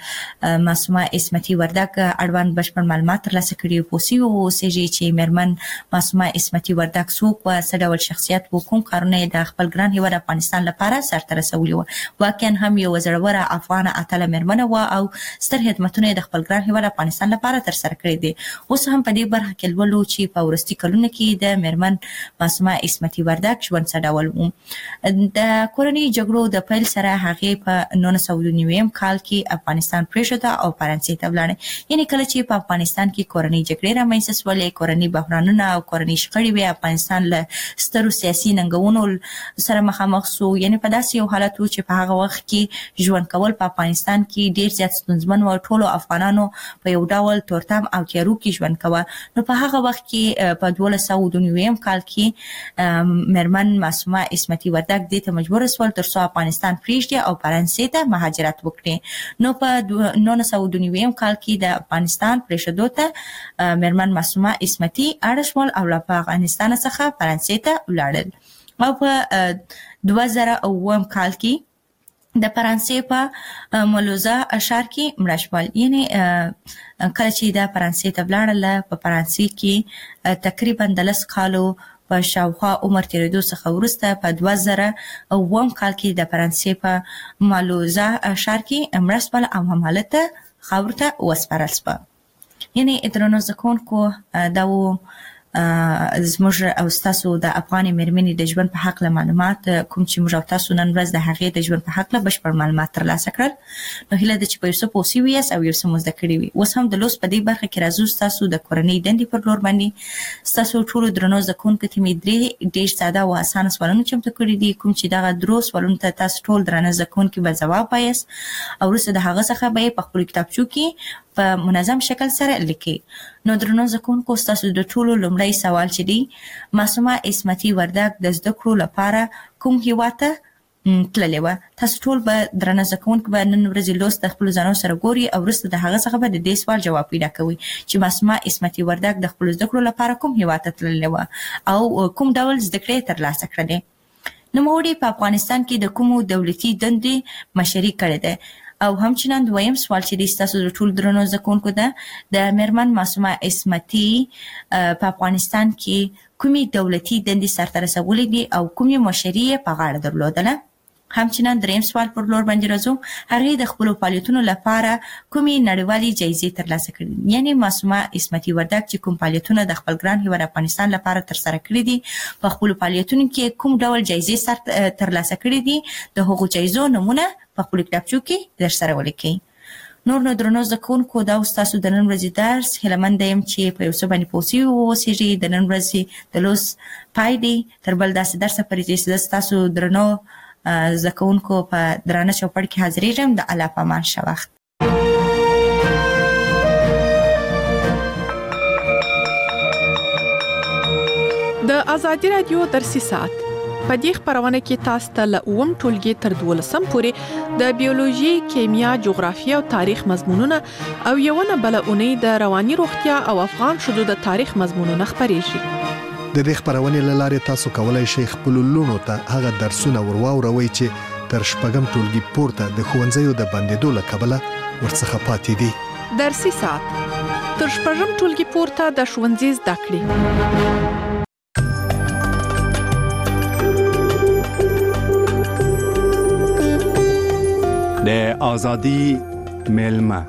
معصومه اسمتي وردګ اړوند بشپړ معلومات ترلاسه کړي پوه شوي اوسېږئ چې میرمن معصومه اسمتي وردګ څوک وه، څه ډول شخصیت و، کوم کارونه یې د خپل ګران هیواد افغانستان لپاره سرته رسولي وه. واقعا هم یوه زړوره افغانه اتله میرمنه وه او ستر خدمتونه یې د خپل ګران هیواد افغانستان لپاره ترسره کړي دي. اوس هم په دې برخه کې لولو چې په وروستي کلونو کې د میرمن معصومه اسمتي وردګ ژوند څه ډول و. د کورنۍ جګړو د پیل سره هغې په نولس سوه نوي کال کې افغانستان پرېښوده او فرانسې ته ولاړه. یعنې کله چې په افغانستان کې کورنۍ جګړې رامنځته شولې، کورنۍ بحرانونه او کورنۍ شخړې وې، افغانستان له سترو سیاسي ننګونو سره مخامخ شو. یعنې په داسې یو حالت و چې په هغه وخت کې ژوند کول په افغانستان کې ډېر زیات ستونزمن و. ټولو افغانانو په یو ډول تورتم او تیارو کې ژوند کوه. نو په هغه وخت کې په دولس سوه نوي کال کې میرمن معصومه اسمتي وردګ دې ته مجبور شول تر څو افغانستان پرېږدي او فرانسې ته مهاجرت وکړي. نو په نولس سوه نوي کال کې د افغانستان پرېښودو ته میرمن معصومه اسمتي اړ شول او له افغانستان څخه فرانسې ته ولاړل. او په دوه زره اووه کال کې د فرانسې په مولوزا ښار کې مړه شول. یعنی کله چې د فرانسې ته ولاړله په فرانسې کې تقریبا د لس کالو په شاوخوا عمر تیریدو څخه وروسته په دوه زره اووم کال کې د فرانسې په مولوزا ښار کې مړه شول او همالته خاورو ته وسپارل شوه. یعنی درنو زده کوونکو دا و زموږ او ستاسو د افغاني مېرمنې د ژوند په حق له معلومات کوم چې موږ او تاسو نن ورځ د هغې د ژوند په حق له بشپړ معلومات ترلاسه کړل. نو هیله ده چې په یو څه پوه سوي یاست او یو څه مو زده کړي وي. اوس هم د لوست په دې برخه کې راځو ستاسو د کورنۍ دندې پر لور باندې. ستاسو ټولو درنو زده کوونکو ته مې درې ډېر ساده او اسانه سوالونه چمتو کړي دي، کوم چې دغه درو سوالونو ته تاسو ټول درانه زده کوونکي به ځواب وایاست او وروسته د هغه څخه به یې په خپلو کتابچو کې په منظم شکل سره لیکي. نو درنو زده کوونکو ستاسو د ټولو لومړی سوال چې دی، معصومه عصمتي وردګ د زده کړو لپاره کوم هیواد ته تللې وه؟ تاسو ټول به درنه زده کوونکي به نن ورځې لوست د خپلو ځانونو سره ګوري او وروسته د هغه څخه به د دې سوال جواب پیدا کوئ چې معصومه عصمتي وردګ د خپلو زده کړو لپاره کوم هیواد ته تللې وه او کوم ډول زده کړې ترلاسه کړلې. نوموړې په افغانستان کې د کومو دولتي دندې مشري کړې ده؟ او همچنان دویم سوال چې دی ستاسو د ټول درنو زده کوونکو ده، د میرمن معصومه عصمتي په افغانستان کې کومې دولتي دندې سرته رسولې دي او کومې مشري یې په غاړه درلودله؟ همچنان دریم سوال پر لور باندې راځو، هغې د خپلو فعالیتونو لپاره کومې نړیوالې جایزې ترلاسه کړي دي؟ یعنې معصومه عصمتي وردګ چې کوم فعالیتونه د خپل ګران هیواد افغانستان لپاره ترسره کړي دي، په خپلو فعالیتونو کې کوم ډول جایزې سر ترلاسه کړي دي، د هغو جایزو نومونه په خپلو کتابچو کې در سره ولیکئ. نور نو درنو زده کوونکو دا ستاسو د نن ورځې درس. هیله یم چې په یو څه باندې پوه سوي واوسېږئ. د نن ورځې د لوست پای دی. تر بل داسې درسه پورې چې زه ستاسو درنو زده کوونکو په درانه چوپړ کې حاضرېږم. د الله په امان ښه وخت. د ازادي رادیو درسي ساعت په دې خبرونه کې تاسو ته له اووم ټولګي تر دولسم پورې د بیولوژي، کیمیا، جغرافیه او تاریخ مضمونونه او یو نه بل اونۍ د رواني روغتیا او افغان شذو د تاریخ مضمونونه خبرېږي. د دې خبرونې له لارې تاسو کولای شئ خپل لونو ته هغه درسونه ورواوروئ چې تر شپږم ټولګي پورته د ښوونځیو د بندېدو له کبله ورڅخه پاتې دي. درسي ساعت تر شپږم ټولګي پورته د ښوونځي زده کړې. د ازادي ملما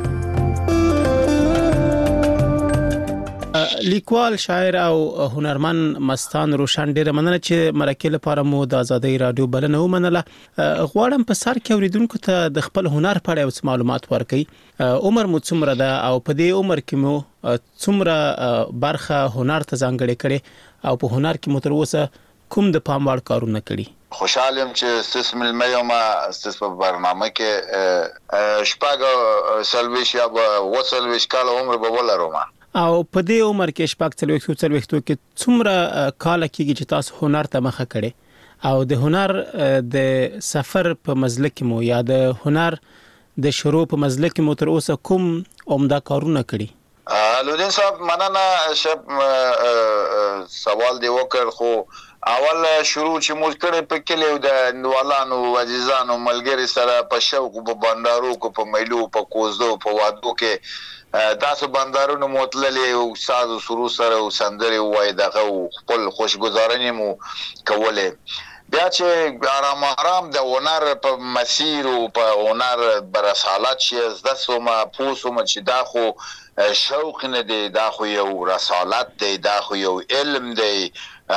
لیکوال، شاعر او هنرمن مستان روشن ډیره مننه چې مرکه لپاره مو د ازادي رادیو بلنه ومنله. غواړم په سر کې اوریدونکو ته د خپل هنر په اړه څه معلومات ورکړئ. عمر مو څومره ده او په دې عمر کې مو څومره برخه هنر ته ځانګړې کړې او په هنر کې مو تر اوسه کوم د پام وړ کارونه کړي؟ خوشحالم چې ستاسو ملمه یم ستاسو په برنامه کې شپږ سلويش یا وسلويش کاله عمر به ولرم. او په دې عمر کې شپږ څلوېښتو څلوېښتو کې څومره کاله کېږي چې تاسو هنر ته مخه کړې او د هنر د سفر په مزله کې مو یا د هنر د شروع په مزله کې مو تر اوسه کوم عمده کارونه کړي؟ لودین صاحب مننه. شپ سوال دی وکړ خو اول شروع چې موږ کړې په کلیو د نوالانو عزیزانو ملګری سره په شوق په بندارو کو په میلو په کوزدو په وادو کې تاسو بندارونو متللې او ساز او سرو سره او سندري وای دغه خپل خوشګزارنې مو کولې. بیا چې آرام آرام د هنر په مسیر او په هنر برسالت چې زده سومه پوسومه چې دا خو شوق نه دی، دا خو یو رسالت دی، دا خو یو علم دی.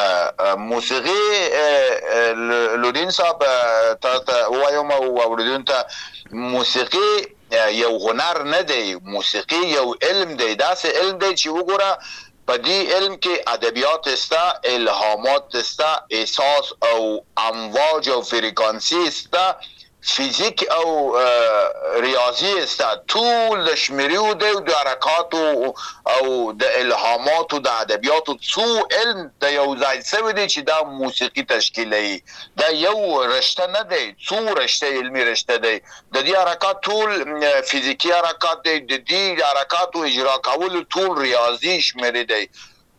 موسیقي لودین صاحب ته وایم او اوریدون ته موسیقي یو هنر نه دی، موسیقي یو علم دی. دا سه علم دی چې وګوره په دې علم کې ادبیات استا، الهامات استا، احساس او امواج او فریکانسی استا، فیزیک او ریاضی استا، ټول د شمیرو د حرکات او د الهامات او د ادبیات څو علم د یو ځای سوي دي چې دا موسیقي تشکیلوي. دا یو رشته نه دی، څو رشته علمي رشته دی. د دې حرکات ټول فیزیکی حرکات دی، د دې حرکات او اجرا کول ټول ریاضي شمیرې دی.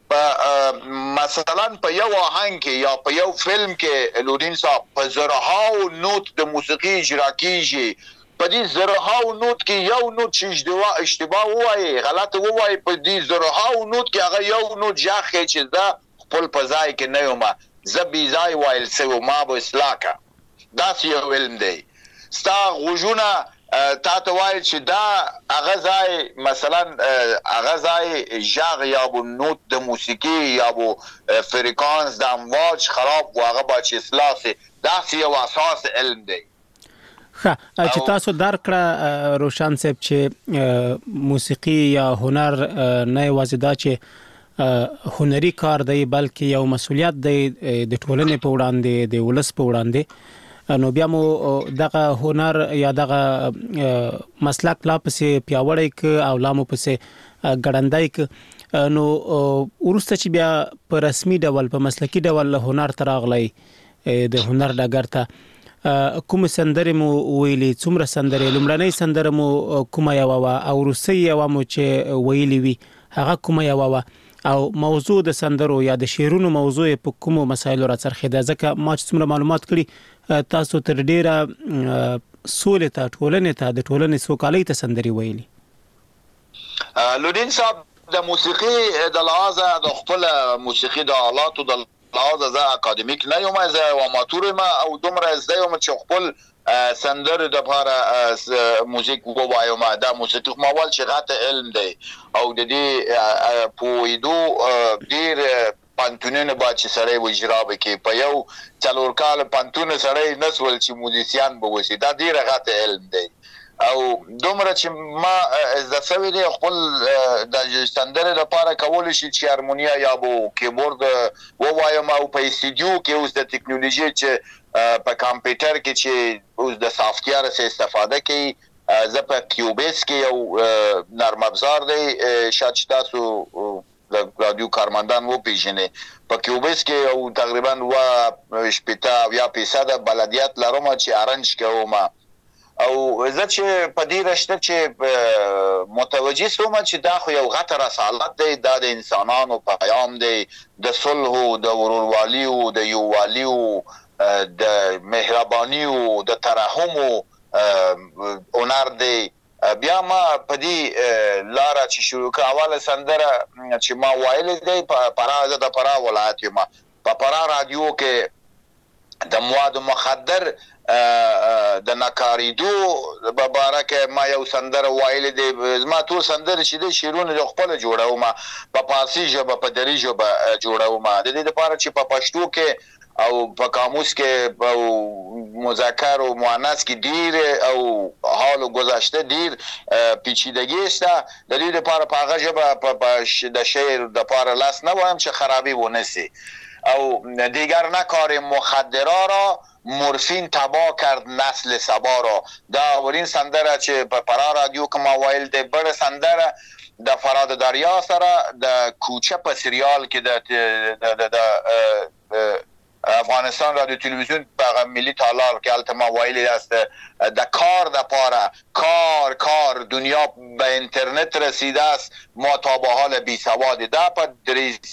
په مثلا په یو آهنګ کې یا په یو فلم کې لودین صاحب په زرهاو نوت د موسیقي اجرا کیږي، په دې زرهاو نوت کې یو نوت چې اشتباه وایي غلط وایي، په دې زرهاو نوت کې هغه یو نوت ځاخه چې دا خپل په ځای کې نه یوم زه بي ځای وایل سو ما به اصلاح کا. دا یو علم دی ستا غوژونه تا ته وایي چې دا هغه ځای مثلا هغه ځای ژغ یا بو نوت د موسیقي یا بو فریکانس د امواج خراب و هغه با چې اصلاح سي. دا یو اساس علم دی. ښه چې تاسو درکړه روشن صاحب چې موسیقي یا هنر نه یوازې دا چې هنري کار دی بلکې یو مسولیت دی د ټولنې په وړاندې د ولس په وړاندې، نو بیا مو دغه هنر یا دغه مسلک لا پسې پیاوړی ک او لا مو پسې ګړندای ک، نو ورسته چې بیا په رسمي ډول په مسلکی ډول هنر تراغلی د هنر ډګر ته کوم سندره مو ویلي، څومره سندره، لومړنۍ سندره مو کومه یو وا او روسي یو مو چې ویلي وي هغه کومه یو وا، او موضوع د سندرو یا د شعرونو موضوع په کومو مسایلو را څرخیده؟ ځکه ما چې څومره معلومات کړي تاسو تر ډیره سولې ته ټولنې ته د ټولنې سوکالۍ ته سندري ویلي. لودین صاحب د موسیقي د لحاظه د خپل موسیقي د آلاتو د لحاظه زه اکادمیک نه یم، زه اماتور یم او دومره زده یم چې خپل سندر د لپاره موزیک ووایم. دا موسیقي موال چې غته علم دی او د دې پویدو ډیر پانتونونه با چې سړی و اجرا وکړي، په یو څلور کال پانتون سړی نسول چې موزیسیان به وسی. دا ډیر غته علم دی او دومره چې ما از د سوي دی خپل د سندره لپاره کول شي چې هارمونیا یا بو کیبورد ووایم او په استودیو کې اوس د ټکنالوژي چې په کمپیوټر کې چې اوس د سافټویر څخه استفاده کوي، زه په کیوبیس کې یو نرم افزار دی شاید تاسو د رادیو کارمندان و پیژنې، په کیوبیس کې او تقریبا و شپږ یا فیصد بلدیات لرم چې ارنج کوم او زه چې په دې رشته چې متوجه سوم چې دا خو یو غټه رسالت دی، دا د انسانانو پیغام دی د صلح او د ورورولۍ او د یووالۍ او د مهرباني او د ترحم او هنر دی. بیا ما په دې لاره چې شروع کړ اوله سندره چې ما وایل دی په پرا د پرا ولایت یم، په پرا رادیو کې د مواد مخدر د نکاریدو مبارکه ما یو سندره وایل دی. زما ټول سندره چې د شیرونه د خپل جوړوم په پارسي ژبه په دری ژبه جوړوم، د دې لپاره چې په پښتو کې او په قاموس کې او مذکر او مؤنث کې ډیر او حال او گذشته ډیر پیچیدګي شته. د دې لپاره په هغه ژبه په د شعر د لپاره لاس نه وایم چې خرابي ونه سي او دیگر نکار مخدرا را مورفین تباه کرد نسل سبا را. دا اولین سندره چې په پرا رادیو کې ما ویل دی، بل سندره د فراد دریا سره د کوچه په سریال کې د د د افغانستان رادیو تلویزیون په ملي تالار کې التما ویلی است د کار د پاره کار کار دنیا به اینترنت رسیده است، ما تا به حال بی سواد. دا په دریس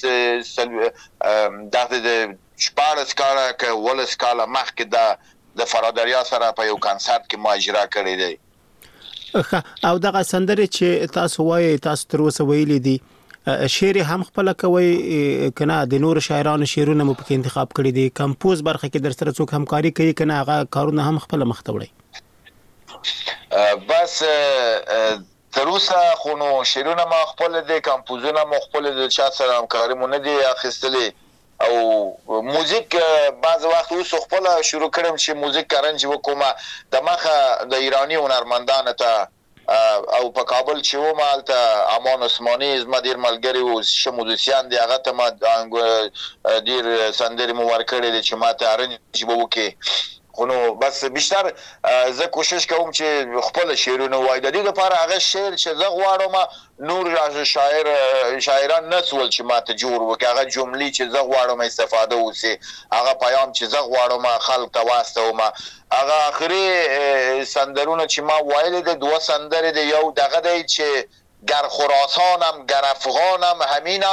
د شپارس کاله که ولس کاله مخکې د د فرادریا سره په یو کنسرت کې ما اجرا کړی دی. او دغه سندره چې تاسو وایي تاسو تر اوسه ویلي دي شعر هم خپل کوي کنه د نور شاعرانو شعرونه مو په انتخاب کړی دي، کمپوز برخه کې در سره څوک همکاري کوي کنه هغه کارونه هم خپل مخته وړي؟ بس تر اوسه خو نو شعرونه ما خپل دي، کمپوزونه مو خپل دي، چا سره همکاري مو نه دي اخیستلې او موزیک بعض وخت اوس خپل شروع کړم چې موزیک کارنج وکوم د مخه د ایرانی هنرمندانو ته او په کابل چې و مالته امان عثماني زما ډیر ملګری او شمودسیان دی هغه ته ما ډیر سندري مو ورکړی دي چې ما ته ارنج وکړي. خو نو بس بیشتر زه کوشش کوم چې خپل شعرونه وای. د دې لپاره هغه شعر چې زه غواړم نور شاعر شاعران نسول چې ما ته جوړ وکړي، هغه جملې چې زه غواړم استفاده وسی، هغه پیام چې زه غواړم خلک ته واستوم. هغه اخري سندرونه چې ما وایل دي دوه سندره دي، یو دغه دی چې گر خراسانم گر افغانم همینم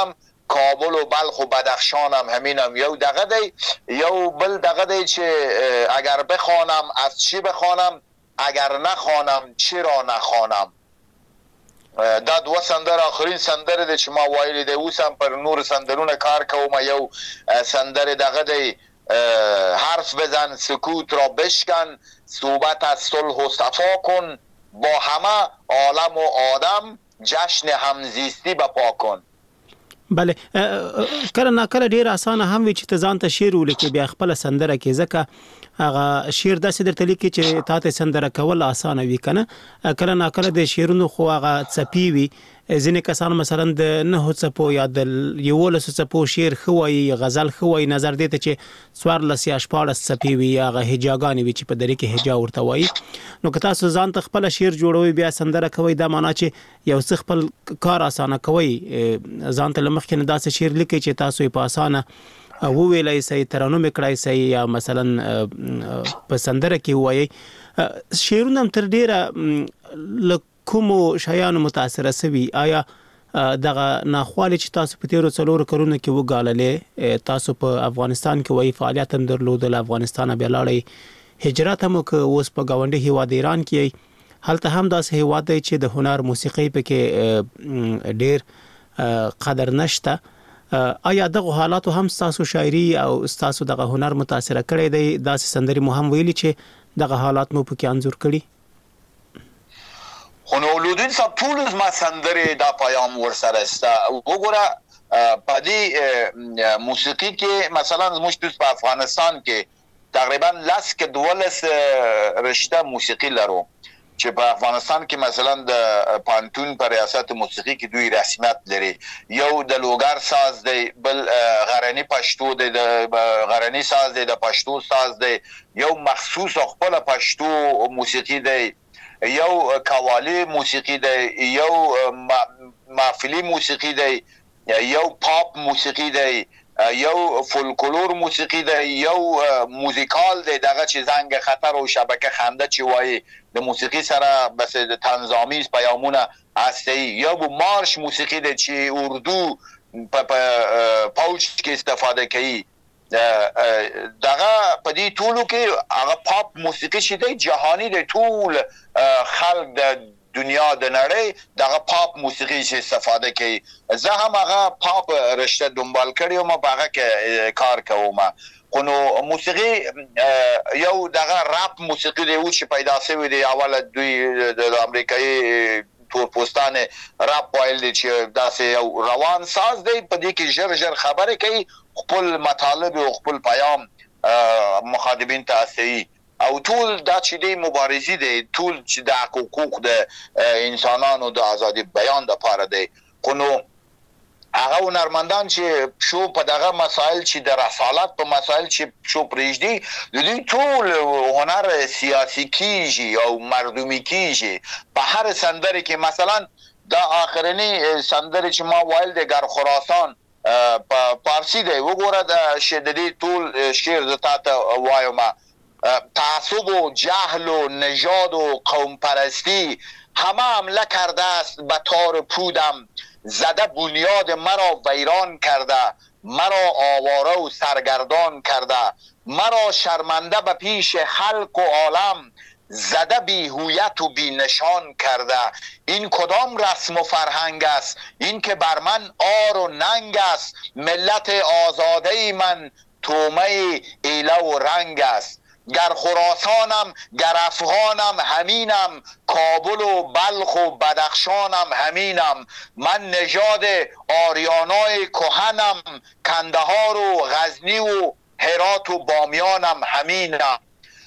کابل و بلخ و بدخشان هم همینم. یو دغه دی یو بل دغه دی چې اگر بخوانم از چی بخوانم، اگر نخوانم چرا نخوانم. دا دوه سندر آخرین سندر دی چې ما وایلی دی. اوس هم پر نور سندرونه کار کوم. یو سندر دغه دی حرف بزن سکوت را بشکن، صحبت از صلح و صفا کن، با همه عالم و آدم جشن همزیستی بپا کن. بله، کله نا کله ډیر اسانه هم وي چې ته ځان ته شعر ولیکې بیا خپل سندره کې، ځکه هغه شعر داسې درته لیکي چې تا ته سندره کول اسانه وي کنه. کله نا کله د شعرونو خو هغه څپې وي. ځینې کسان مثلا د نه څپو یا د یولس څپو شعر خو وي، غزل خو وي، نظر دی ته چې څوارلس یا شپاړس څپې وي، هغه هجاګانې وي چې په دری کې هجا ورته وایي. نو که تاسو ځان ته خپل شعر جوړوي بیا سندره کوي، دا معنا چې یو څه خپل کار اسانه کوي. ځان ته لمخ کې نه داسې شعر لیکي چې تاسو یې په اسانه و ویلای سي، ترانو مکړای سي، یا مثلا په سندره کې وایي. شعرونه تر ډیره کومو شیانو متاثر سوي؟ آیا دغه ناخوالي چې تاسو په تیرو څلورو کلونو کې وګاللې، تاسو په افغانستان کې وایي فعالیت هم درلودل، افغانستان بیا لاړې، هجرت هم وکړ، اوس په ګاونډي هیواد ایران کې هلته هم داسې هیواد دی چې د هنر موسیقي پکې ډیر قدر نشته. آیا دغه حالاتو هم تاسو شاعري او تاسو دغه هنر متاثر کړی دی؟ داسې سندري مو هم ویلي چې دغه حالات مو پکې انځور کړي؟ خو نو لودین صاحب ټول ما سندرې دا پیام ورسره است. وګوره په دې موسیقي کې مثلا زموږ په افغانستان کې تقریبا لاس کې دولس رشته موسیقي لرو چې په افغانستان کې مثلا د پانتون پر ریاست موسیقي کې دوی رسمیت لري. یو د لوګر ساز دی، بل غرنی پښتو دی، د غرنی ساز دی، د پښتو ساز دی، یو مخصوص خپل پښتو موسیقي دی، یو قوالی موسیقی دی، یو محفلی موسیقی دی، یو پاپ موسیقی دی، یو فولکلور موسیقی دی، یو موزیکال دی دغه چې زنگ خطر او شبکه خنده چې وایي د موسیقی سره بس د تنظامیز پیامونه هستی، یو مارش موسیقی دی چې اردو په پاوچ کې استفاده کوي. دغه په دې ټولو کې هغه پاپ موسیقي چې دی جهانی دی، ټول خلک د دنیا د نړۍ دغه پاپ موسیقي چې استفاده کوي. زه هم هغه پاپ رشته دنبال کړی وم، په هغه کې کار کوم. خو نو موسیقي یو دغه رپ موسیقي دی چې پیدا شوی دی، اول دوی د امریکایي تورپوستان رپ وایل دی چې داسې یو روان ساز دی، په دې کې ژر ژر خبرې کوي، خپل مطالب او خپل پیام مخاطبین ته رسوي. او ټول دا چې دی مبارزي دی، ټول چې د حقوق د انسانانو د ازادي بیان لپاره دی. خو نو هغه هنرمندان چې شو په دغه مسائل چې د رسالت په مسائل چې شو پرېږدي، د دوی ټول هنر سیاسي کیږي او مردمي کیږي. په هر سندره کې مثلا دا آخرنی سندره چې ما وایل د گر خراسان په پارسی دی، وګوره د شددي ټول شعر زتا ته وایم. تعصب و جهل و نژاد و قوم پرستی همه حمله کرده است به تار پودم، زده بنیاد مرا ویران کرده، مرا آواره و سرگردان کرده، مرا شرمنده به پیش خلق و عالم، زده بی هویت و بی نشان کرده. این کدام رسم و فرهنگ است؟ این که بر من آر و ننگ است، ملت آزاده من تومه ایله و رنگ است. گر خراسانم گر افغانم همینم، کابل و بلخ و بدخشانم همینم. من نژاد آریانای کهنم، کندهار و غزنی و هرات و بامیانم همینم.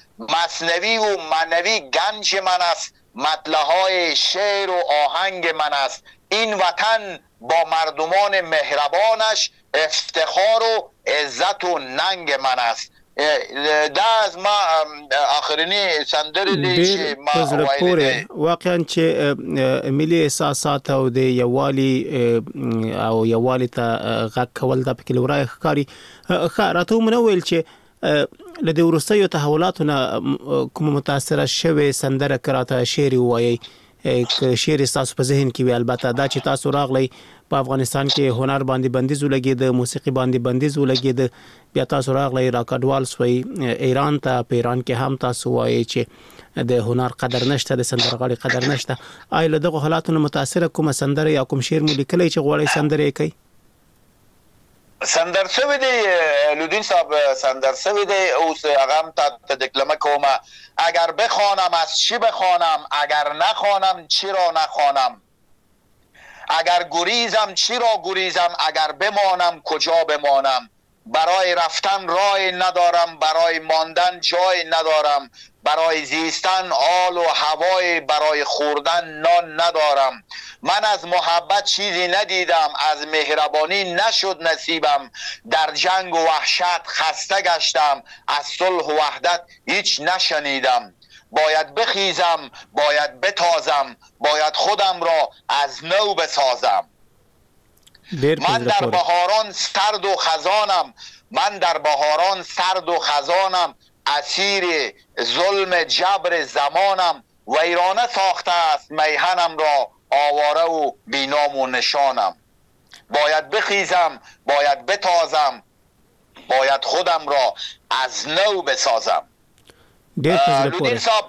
مثنوی و منوی گنج من است، مطلعهای شعر و آهنگ من است. این وطن با مردمان مهربانش افتخار و عزت و ننگ من است. دا از ما آخرینی سندره دی چې ما وایي واقعا چې ملي احساسات او د یوالي او یوالي ته غږ کول د پکې لورای ښکاری راته مونږ ویل چې لدې ورستیو تحولاتونه کوم متاثر شوه سندره کراته شعر وایي شعر تاسو په ذهن کې وي. البته دا چې تاسو راغلی په افغانستان کې هنر باندې بندیز ولګید، موسیقي باندې بندیز ولګید، بیا تاسو راغلی راکډوال سوی ایران ته. په ایران کې هم تاسو وایي چې د هنر قدر نشته، د سندرغاړي قدر نشته. آیا له دغه حالاتونو متاثر کوم سندره یا کوم شعر مو لیکلی چې غواړئ سندره کوي؟ سندر سوی دی لودین صاحب، سندر سوی دی. اوس هغه هم تا دکلمه کوم: اگر بخوانم از چی بخوانم، اگر نخوانم چی را نخوانم، اگر گریزم چی را گریزم، اگر بمانم کجا بمانم، برای رفتن راه ندارم، برای ماندن جای ندارم، برای زیستن آل و هوای، برای خوردن نان ندارم. من از محبت چیزی ندیدم، از مهربانی نشد نصیبم، در جنگ و وحشت خسته گشتم، از صلح و وحدت هیچ نشنیدم. باید بخیزم، باید بتازم، باید خودم را از نو بسازم. من در بهاران سرد و خزانم، من در بهاران سرد و خزانم، اسیر ظلم جبر زمانم، ویرانه ساخته است میهنم را آواره و بینام و نشانم. باید بخیزم، باید بتازم، باید خودم را از نو بسازم. لودین صاحب،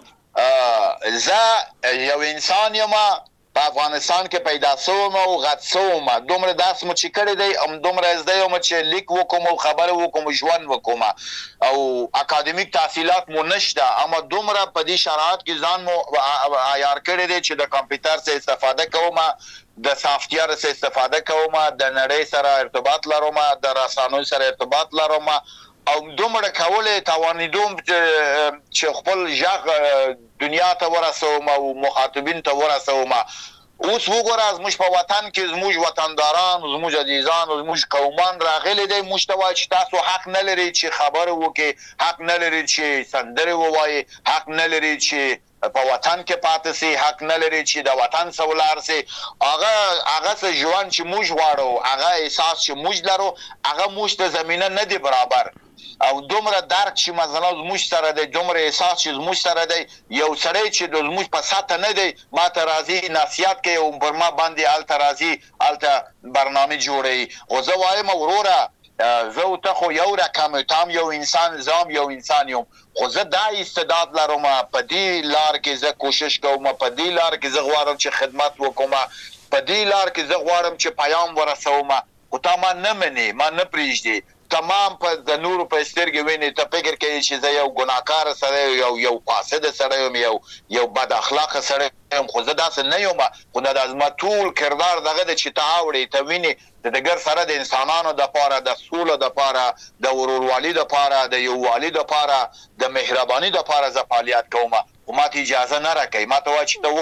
زه یو انسان یم په افغانستان کې پیدا شوم او غټ شوم. دومره داس مو چې کړی دی، ام دومره زده یم چې لیک وکوم او خبره وکوم، ژوند وکوم، او اکاډمیک تحصیلات مو نشته، اما دومره په دې شرایط کې ځان مو عیار کړی دی چې د کمپیوټر څخه استفاده کوم، د سافټویر څخه استفاده کوم، د نړۍ سره ارتباط لرم، د رسنیو سره ارتباط لرم، او دومره کولای توانیدم چې خپل ژغ دنیا ته ورسوم او مخاطبین ته ورسوم. اوس وګوره زموږ په وطن کې زموږ وطنداران، زموږ عزیزان، زموږ قومان راغلي دي، موږ ته وایي چې تاسو حق نه لرئ چې خبره وکړئ، حق نه لرئ چې سندرې ووایئ، حق نه لرئ چې په وطن کې پاتې سي، حق نه لري چې د وطن څخه ولاړ سي. هغه هغه څه ژوند چې موږ غواړو، هغه احساس چې موږ لرو، هغه موږ ته زمينه نه دی برابر. او دومره درک چې مثلا زموږ سره دی، دومره احساس چې زموږ سره دی، یو سړی چې د زموږ په ساته نه دی، ما ته راځي نصیحت کوي او پر ما باندې الته راځي، الته برنامه جوړوي. خو زه وایم وروره، زه او ته خو یو رقم، تام یو انسان، زام یو انسان یم، خو زه دا استعداد لرم، په دې لار کې زه کوشش کوم، په دې لار کې زه غواړم چې خدمت وکوم، په دې لار کې زه غواړم چې پیام ورسوم. خو تا ما نه منې، ما نه پرېږدې، تمام په د نورو په سترګې ویني، ته فکر کوي چې زه یو ګناهکار سړی یم، یو فاسد سړی یم، یو یو بد اخلاقه سړی یم. خو زه داسې نه یم، خو دا زما ټول کردار دغه دی چې ته اورې، ته وینې د دګر سره د انسانانو دپاره، د سولې دپاره، د ورورولۍ دپاره، د یووالي دپاره، د مهرباني دپاره زه فعالیت کوم. خو ما ته اجازه نه راکوي، ما ته وایي چې ته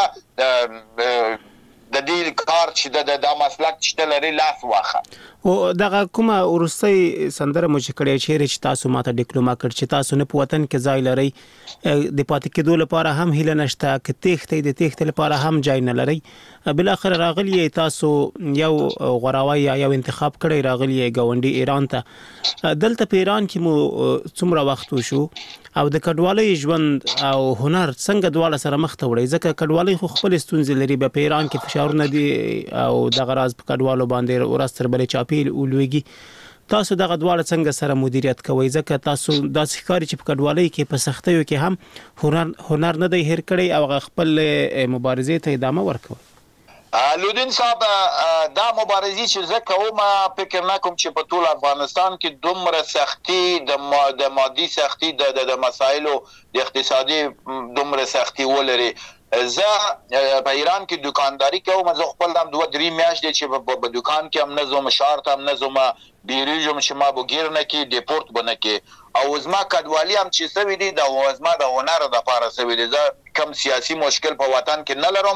ورسه د دې کار چې د د مسلک چې ته لرې لاس واخه. او دغه کومه وروستۍ سندره مو چې کړې چیرې چې تاسو ماته ډیپلوما کړ چې تاسو نه په وطن کې ځای لرئ، د پاتې کېدو لپاره هم هیله نشته، که تېښتئ د تېښتې لپاره هم ځای نه لرئ، بالاخره راغلی تاسو یو غوراوی یا یو انتخاب کړی، راغلی ګاونډي ایران ته. دلته په ایران کې مو څومره وخت وشو او د کډوالۍ ژوند او هنر څنګه دواړه سره مخ ته وړئ؟ ځکه کډوالۍ خو خپل ستونزې لري، په ایران کې فشارونه دي او دغه راز په کډوالو باندې ورځ تر بلې چاپی اولويږي. تاسو دغه دواړه څنګه سره مدیریت کوئ؟ ځکه تاسو داسې ښکاري چې په کډوالۍ کې په سختیو کې هم هنر هنر نه دی هیر کړی او خپل مبارزې ته ادامه ورکوي. لودین صاحب، دا مبارزې چې زه کوم، فکر نه کوم چې په ټول افغانستان کې دومره سختی د مادي سختی د مسایلو د اقتصادي دومره سختی ولري. زه په ایران کې دکانداری کوم، زه خپل هم دوه درې میاشتې چې په دکان کې هم نه ځم، ښار ته هم نه ځم، بیریږم چې ما به ګیر نه کړي، ډیپورت به نه کړي. او زما کډوالي هم چې سوي دي، د زما د هنر دپاره سوي دي. زه کم سیاسي مشکل په وطن کې نه لرم،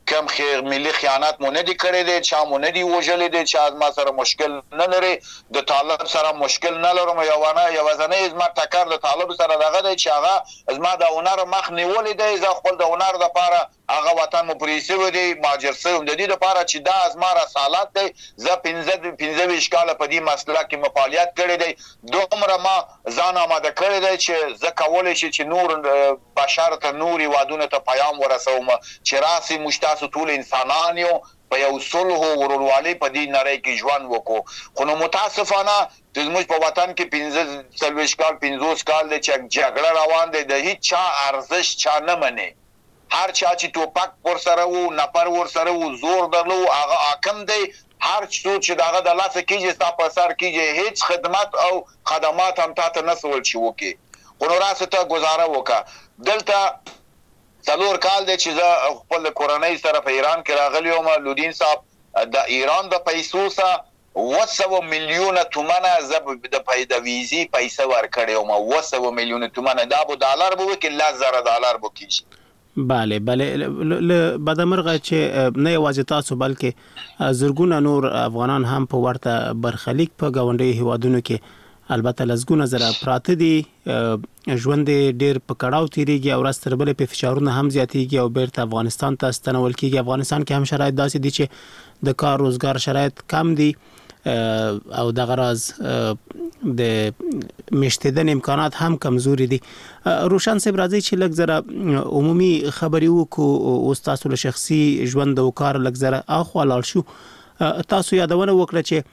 کم خیر ملي خیانت مو نه دي کړی دی، چا مو نه دي وژلې دی، چا ما سره مشکل نه لري، د طالب سره مشکل نه لرم. یو نه یو ځنه زما ټکر د طالب سره دغه دی چې هغه زما د هنر مخ نیولې دی، زه خپل د هنر لپاره هغه وطن مو پریسو دی ماجر سوم د دې لپاره چې دا از ما رسالت دی. زه پنځه پنځه ویشت کاله په دې مسله کې مفعالیت کړی دی، دومره ما ځان آماده کړی دی چې زه کولی شي چې نور بشر ته نور هیوادونو ته پیام ورسوم چې راسي موږ تاسو ټول انسانان یو، په یو صلح او ورورولۍ په دې نړۍ کې ژوند وکړو. خو نو متاسفانه زموږ په وطن کې پنځه څلوېښت کال پنځوس کال دی چې جګړه روان دی، د هیڅ چا ارزښت چا نه مني. هر چا چې ټوپک ورسره وو، نفر ورسره وو، زور درلو، هغه حاکم دی. هر څوک چې دغه د لاسه کېږي ستا په سر کېږي، هیڅ خدمت او خدمات هم تا ته نه سول چې وکړي. خو نو راسه ته ګزاره وکړه. دلته څلور کال دی چې زه خپل کورنۍ سره په ایران کې راغلی یم. لودین صاحب د ایران د پیسو سره اوه سوه میلیونه تومنه زه د ویزې پیسې ورکړې یم. اوه سوه میلیونه تومنه دا به ډالر به وي که لس زره ډالر به کېږي. بله بله له بدمرغه چې نه یوازې تاسو بلکې زرګونه نور افغانان هم په ورته برخلیک په ګاونډي هیوادونو کې البته لزګونه زره پراته دي، ژوند ډیر په کړهو تیریږي او ورځ تر بلې په فشارونه هم زیاتیږي او بیرته افغانستان ته ستنول کیږي. افغانستان کې هم شرایط داسې دي چې د کار روزګار شرایط کم دي او د غراز د مشتدن امکانات هم کمزوري دي. روشن صاحب راځي چې لږ زره عمومي خبري وکړو او تاسو له شخصي ژوند او کار لږ زره اخوا لاړ شو. تاسو یادونه وکړه چې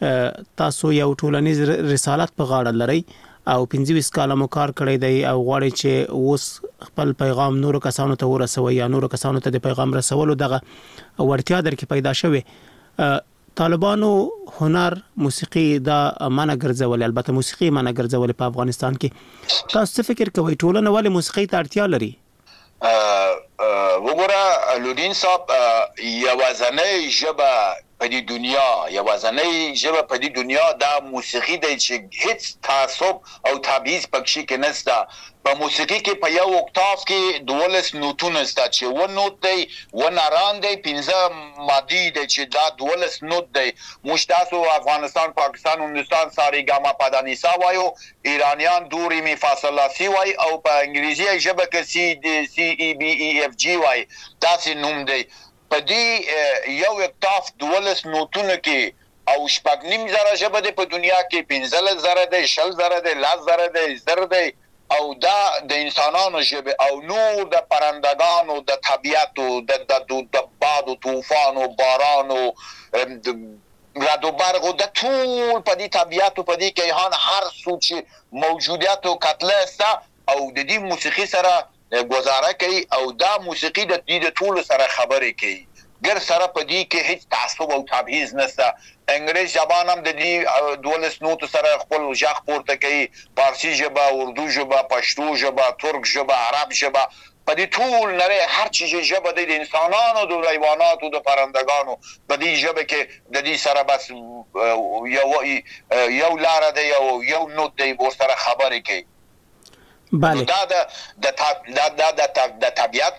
تاسو یو ټولنیز رسالت په غاړه لرئ او پنځه ویشت کاله مو کار کړی دی او غواړئ چې اوس خپل پیغام نورو کسانو ته ورسوي یا نورو کسانو ته د پیغام رسولو دغه وړتیا درکې پیدا شوه. طالبانو هنر موسیقي دا منع ګرځول، البته موسیقي منع ګرځول په افغانستان کې. تاسو څه فکر کوئ ټولنه ولې موسیقي ته اړتیا لري؟ وګوره لودین صاحب، یوازنۍ ژبه په دې دنیا یوازنۍ ژبه په دې دنیا دا موسیقي دی چې هیڅ تعصب او تبعیض پکې کې نشته. په موسیقي کې په یو اکتاف کې دولس نوتونه شته چې و نوت دی، و ناران دی، پنځه مادي دی چې دا دولس نوت دی. موږ تاسو افغانستان، پاکستان، هندوستان ساری ګاما پادانیسا وایو، ایرانیان دوری می فاصله سی وای او په انګلیسي ژبه کې سی دی سی ای بی ای اف جی وای. دا سي نوم دی. په دې یو اکتاف دولس نوتونه کې او شپږ نیم زره ژبه دی په دنیا کې، پنځلس زره دی، شل زره دی، لس زره دی، زر دی او دا د انسانانو ژبه او نور د پرندگانو، د طبیعتو، د د باد او طوفان او باران او رعد و برق او د ټول په دې طبیعتو په دې کیهان هر څه چې موجودیت او کتله است او د دې موسیقي سره گزاره کوي او دا موسیقي د دې ټول سره خبرې کوي. ګر سره په دې کې هیڅ تعصب او تبعیض نشته. انګریز زبان هم د دې دولس نوت سره خپل ژغ پورته کوي. فارسی ژبه، اردو ژبه، پښتو ژبه، ترک ژبه، عرب ژبه، په دې ټول نړۍ هر چیز ژبه د انسانانو، د حیواناتو، د پرندگانو په دې ژبه کې د دې سره بس یو یو لار دی او یو نوت دی ورسره خبرې کوي. بله دا د د د د طبیعت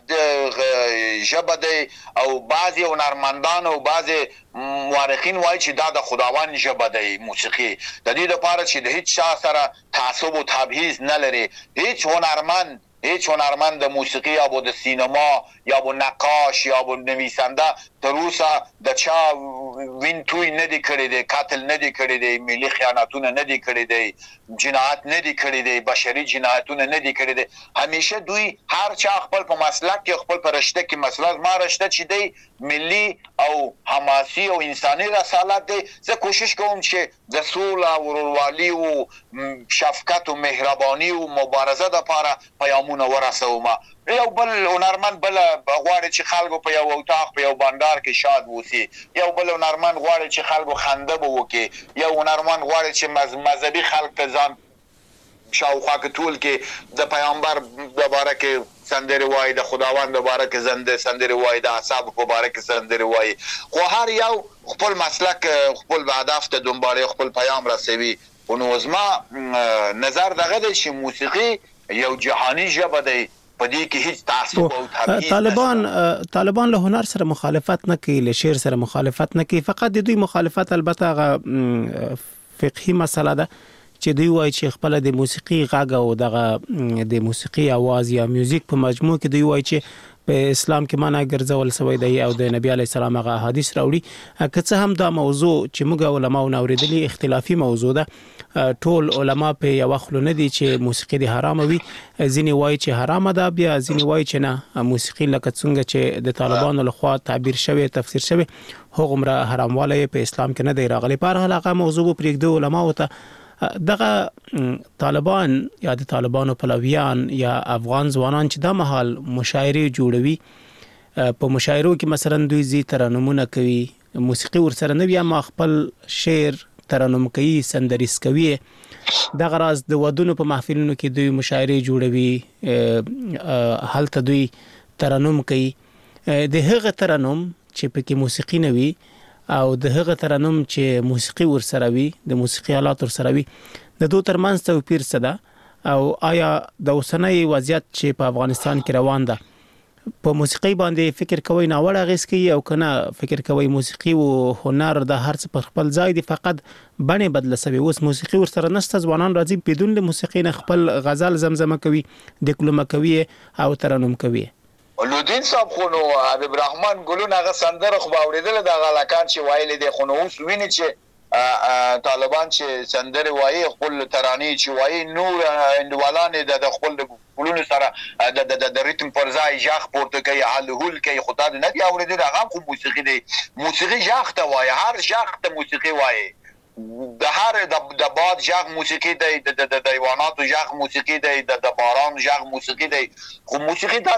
ژبه دی او بعضی هنرمندان او بعضی مورخین وایي چې دا د خداوند ژبه دی موسیقي. د دې لپاره چې د هیڅ چا سره تعصب او تبعیض نه لري. هیڅ هنرمند هیڅ هنرمند د موسیقي یا د سینما یا د نقاش یا د نویسنده تر اوسه د چا وین توی نه دی کړی دی، قتل نه دی کړی دی، ملي خیانتونه نه دی کړی دی، جنایت نه دی کړی دی، بشري جنایتونه نه دی کړی دی. همیشه دوی هر چا خپل په مسلک کې خپل په رشته کې مسله ما رشته چې دی ملي او حماسي او انساني رسالت دی. زه کوشش کوم چې د سوله، ورورولۍ او شفقت او مهرباني او مبارزه لپاره پیامونه ورسوم. یو بل هنرمند بل غواړي چې خلکو په یو اتاق په یو بندر کې شاد وسی، یو بل هنرمند غواړي چې خلکو خنده وکړي، یو هنرمند غواړي چې مذهبي خلک ته ځان شاوخوا کې ټول کې د پیغمبر مبارک سندره وای، د خداوند مبارک زنده سندره وای، د اصحاب مبارک سندره وای. خو هر یو خپل مسلک، خپل هدف ته دنباله خپل پیام رسوي. نو زما نظر دغه دی چې موسیقي یو جهانی ژبه دی په دې کې هیڅ تعصب او تبعیض طالبان طالبان له هنر سره مخالفت نه کوي، له شعر سره مخالفت نه کوي، فقط د دوی مخالفت البته هغه فقهي مسله ده چې دوی وایي چې خپل د موسیقي غږ او دغه د موسیقي आवाज یا میوزیک په مجموع کې دوی وایي چې په اسلام کې معنا ګرځول سوی دی او د نبی علی السلام هغه حدیث راوړي. که څه هم دا موضوع چې موږ علماء نوریدلي اختلافي موضوع ده، ټول علما په یو خلو نه دي چې موسیقي د حرام وي، ځینې وایي چې حرام ده، بیا ځینې وایي چې نه موسیقي لکه څنګه چې د طالبانو لخوا تعبیر شوی تفسیر شوی هغومره حراموالی په اسلام کې نه دی راغلی. په هر حال هغه موضوع پرېږدو علماو ته. دغه طالبان یا د طالبانو پلویان یا افغان ځوانان چې دا مهال مشاعرې جوړوي، په مشاعرو کې مثلا دوی زی ترانمونه کوي، موسیقي ورسره نه وي اما خپل شعر ترانم کوي، سندریز کوي. دغه راز د ودونو په محفلونو کې دوی مشاعرې جوړوي، هلته دوی ترانم کوي. د هغه ترانم چې پکې موسیقي نه وي او د هغه ترانم چې موسیقي ورسره وي، د موسیقي آلات ورسره وي، د دوه ترمنځ توپیر څه ده؟ او آیا د اوسنۍ وضعیت چې په افغانستان کې روان ده په موسیقي باندې فکر کوي ناوړه اغېز کوي او کنه فکر کوي موسیقي او هنر د هر څه په خپل ځای دي، فقط بڼه بدله شوی، اوس موسیقي ورسره نشته، ځوانان راځي بدون له موسیقي نه خپل غزل زمزمه کوي، دکلمه کوي او ترانم کوي. لودین صاحب خو نو حبیب رحمان ګلون هغه سندره خو اوریدل د غلاکان چې وایي د خو نو اوس ویني چې طالبان چې سندره وایي خپل ترانې چې وایي نو اندوالان د خپل ګلون سره د د ریتم پر ځای ژغ پورته کوي، حلول کوي، خو دا نه دی اوریدل هغه خو موسیقي دی، موسیقي ژغ ته وایي، هر ژغ ته موسیقي وایي، د هر د باد ژغ موسیقي دی، د د حیواناتو ژغ موسیقي دی، د باران ژغ موسیقي دی، خو موسیقي دا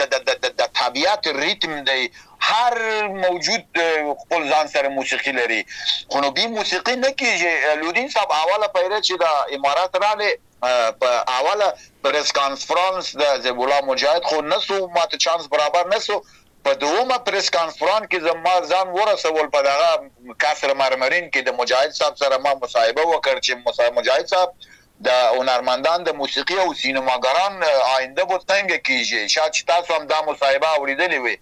د طبیعت ریتم دی، هر موجود خپل ځان سره موسیقي لري. خو نو به موسیقي نه کیږي. لودین صاحب اوله پیره چې د امارات رااله په اوله پریس کانفرنس د زبولا مجاهد خو نسو ماته چانس برابر نسو، په دومره پریس کانفرنس کې زما ځان ورسول په دغه کاسر مرمرین کې د مجاهد صاحب سره ما مصاحبه وکړ چې مجاهد صاحب د هنرمندان د موسیقي او سینماګران آینده به څنګه کیږي، شاید تاسو هم دا مصاحبه اوریدلې وي.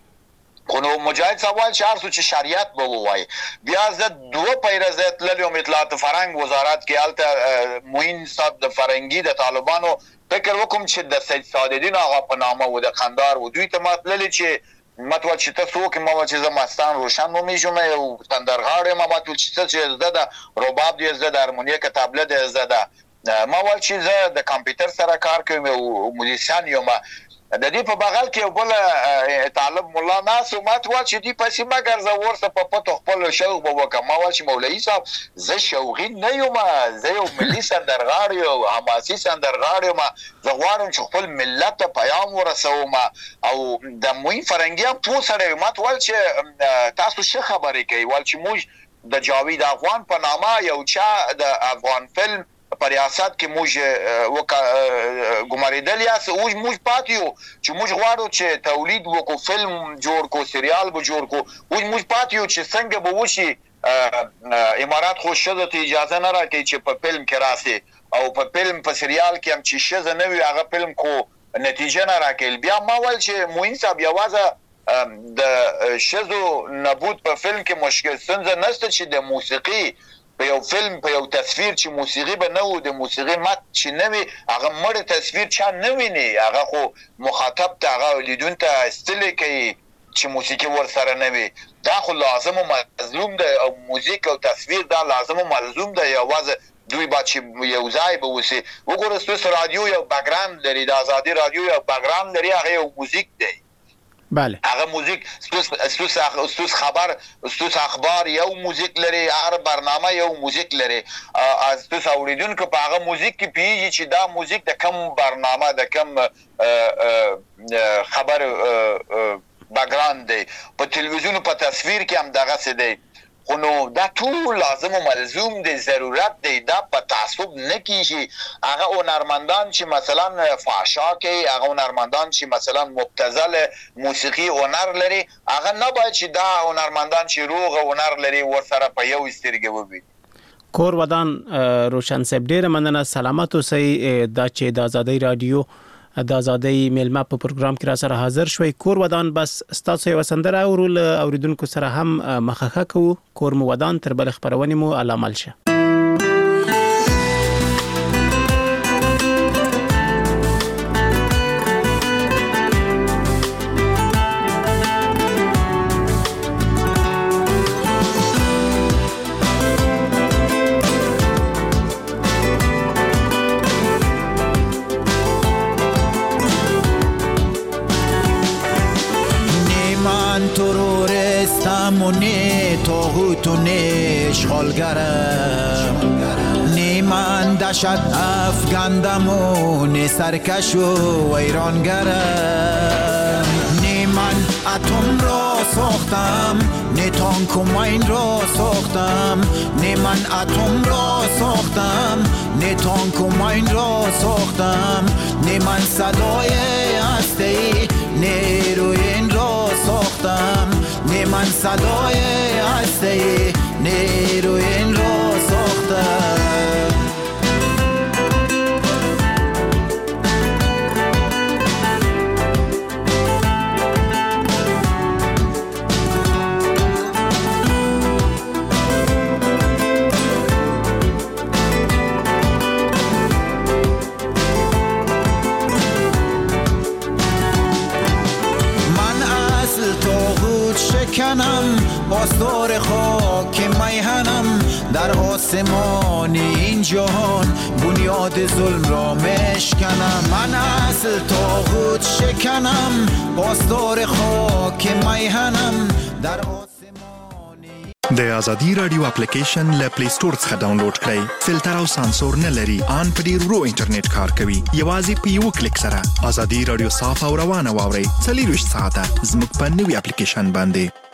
خو نو مجاهد صاحب وایي چې هر څه چې شریعت به وایي. بیا زه دوه پیره زه تللی وم اطلاعات فرهنګ وزارت کې، هلته معین صاحب د فرهنګي د طالبانو فکر وکم چې د سید سعدالدین آغا په نامه و د قندار و، دوی ته ما تللی چې متول چې تاسو وکم ما چې زه مستان روشن نومیږم یو تندرغاړی ما متول چې څه زده د رباب دی، زده د هارمونیه کتابله دی، زده ما ول چې زه د کمپیوټر سره کار کوم او موزیسین یم. د دې په بغل کې بل طالب مولا ناس او مات وا چې دی پسې ما ګرځه ورسه په پټو خپل شوق به وکم. ما ول چې مولوی صاحب زه شوقي نه یم، زه یو ملي سندرغاړی او حماسي سندرغاړی یم، زه غواړم چې خپل ملت ته پیغام ورسوم او د موین فرنګي په سره مات ول چې تاسو څه خبرې کوي، ول چې موږ د جاوید افغان په نامه یو چا د افغان فلم په ریاست کې موږ وکا ګماریدل یا موږ موږ پاتیو چې موږ غواړو چې تولید وکړو، فلم جوړ کو، سریال به جوړ کو، موږ موږ پاتیو چې څنګه به وشي. امارات خو شته ته اجازه نه راکړي چې په فلم کې راسي او په فلم په سریال کې هم چې شته نه وي هغه فلم کو نتیجه نه راکړي. بیا ما ول چې موین صاحب یوازې د شذو نبود په فلم کې مشکل څنګه نشته چې د موسیقي په یو فلم په یو تصویر چې موسیقي به نه و، د موسیقي مت چې نه وي هغه مړ تصویر چا نه ویني، هغه خو مخاطب ته هغه لیدون ته استلی کوي چې موسیقي ورسره نه وي. دا خو لازم او ملزوم ده، او موزیک او تصویر دا لازم او ملزوم ده، یوازې دوی با چې یو ځای به وسی. وګوره ستاسو رادیو یو بیکګراوند لري، د ازادي رادیو یو بیکګراوند لري، هغه یو موزیک دی. بله هغه موزیک ستوس ستوس خبر ستوس اخبار یو موزیک لري، هر برنامه یو موزیک لري. از ستوس اوریدونکو په هغه موزیک کې پیږي چې دا موزیک د کم برنامه د کم خبر بیکګراوند دی. په تلویزیون په تصویر کې هم دغه څه دی. خو نو دا ټول لازم او ملزوم دی، ضرورت دی، دا په تعصب نه کیږي. هغه هنرمندان چې مثلا فحشا کوي، هغه هنرمندان چې مثلا مبتذل موسیقي هنر لري، هغه نه باید چې دا هنرمندان چې روغ هنر لري ورسره په یو سترګې وبیني. کور ودان روشن صاحب ډیره مننه، سلامت اوسئ. دا چې د ازادي رادیو د ازادۍ میلمه په پروګرام کې را سره حاضر شوي. کور ودان بس ستاسو یو سندره اورول اوریدونکو سره هم مخخه کوو. کور مو ودان تر بل خبرونه مو علامل شه. مونه توغوتونه اشغالگرم نیمن دشت افگندمون سرکش و ویرانگرم نیمن اتم را ساختم نه تانک و ماین را ساختم نیمن اتم را ساختم نه تانک و ماین را ساختم نیمن صدای هسته نیروی این را ساختم من صدای هسته نیروی این را ساختم. کنم آستار خاک میهنم در آسمان این جهان بنیاد ظلم را مشکنم من اصل طاغوت شکنم آستار خاک میهنم در آسمان. د ازادي رادیو اپلیکیشن له پلی سٹور څخه ډاونلوډ کړئ. فلټر او سانسور نه لري. ان په ډیر ورو انټرنیټ کار کوي. یوازې په یو کلیک سره ازادي رادیو صاف او روانه واورئ. څلور ساعته زموږ په نوې اپلیکیشن باندې.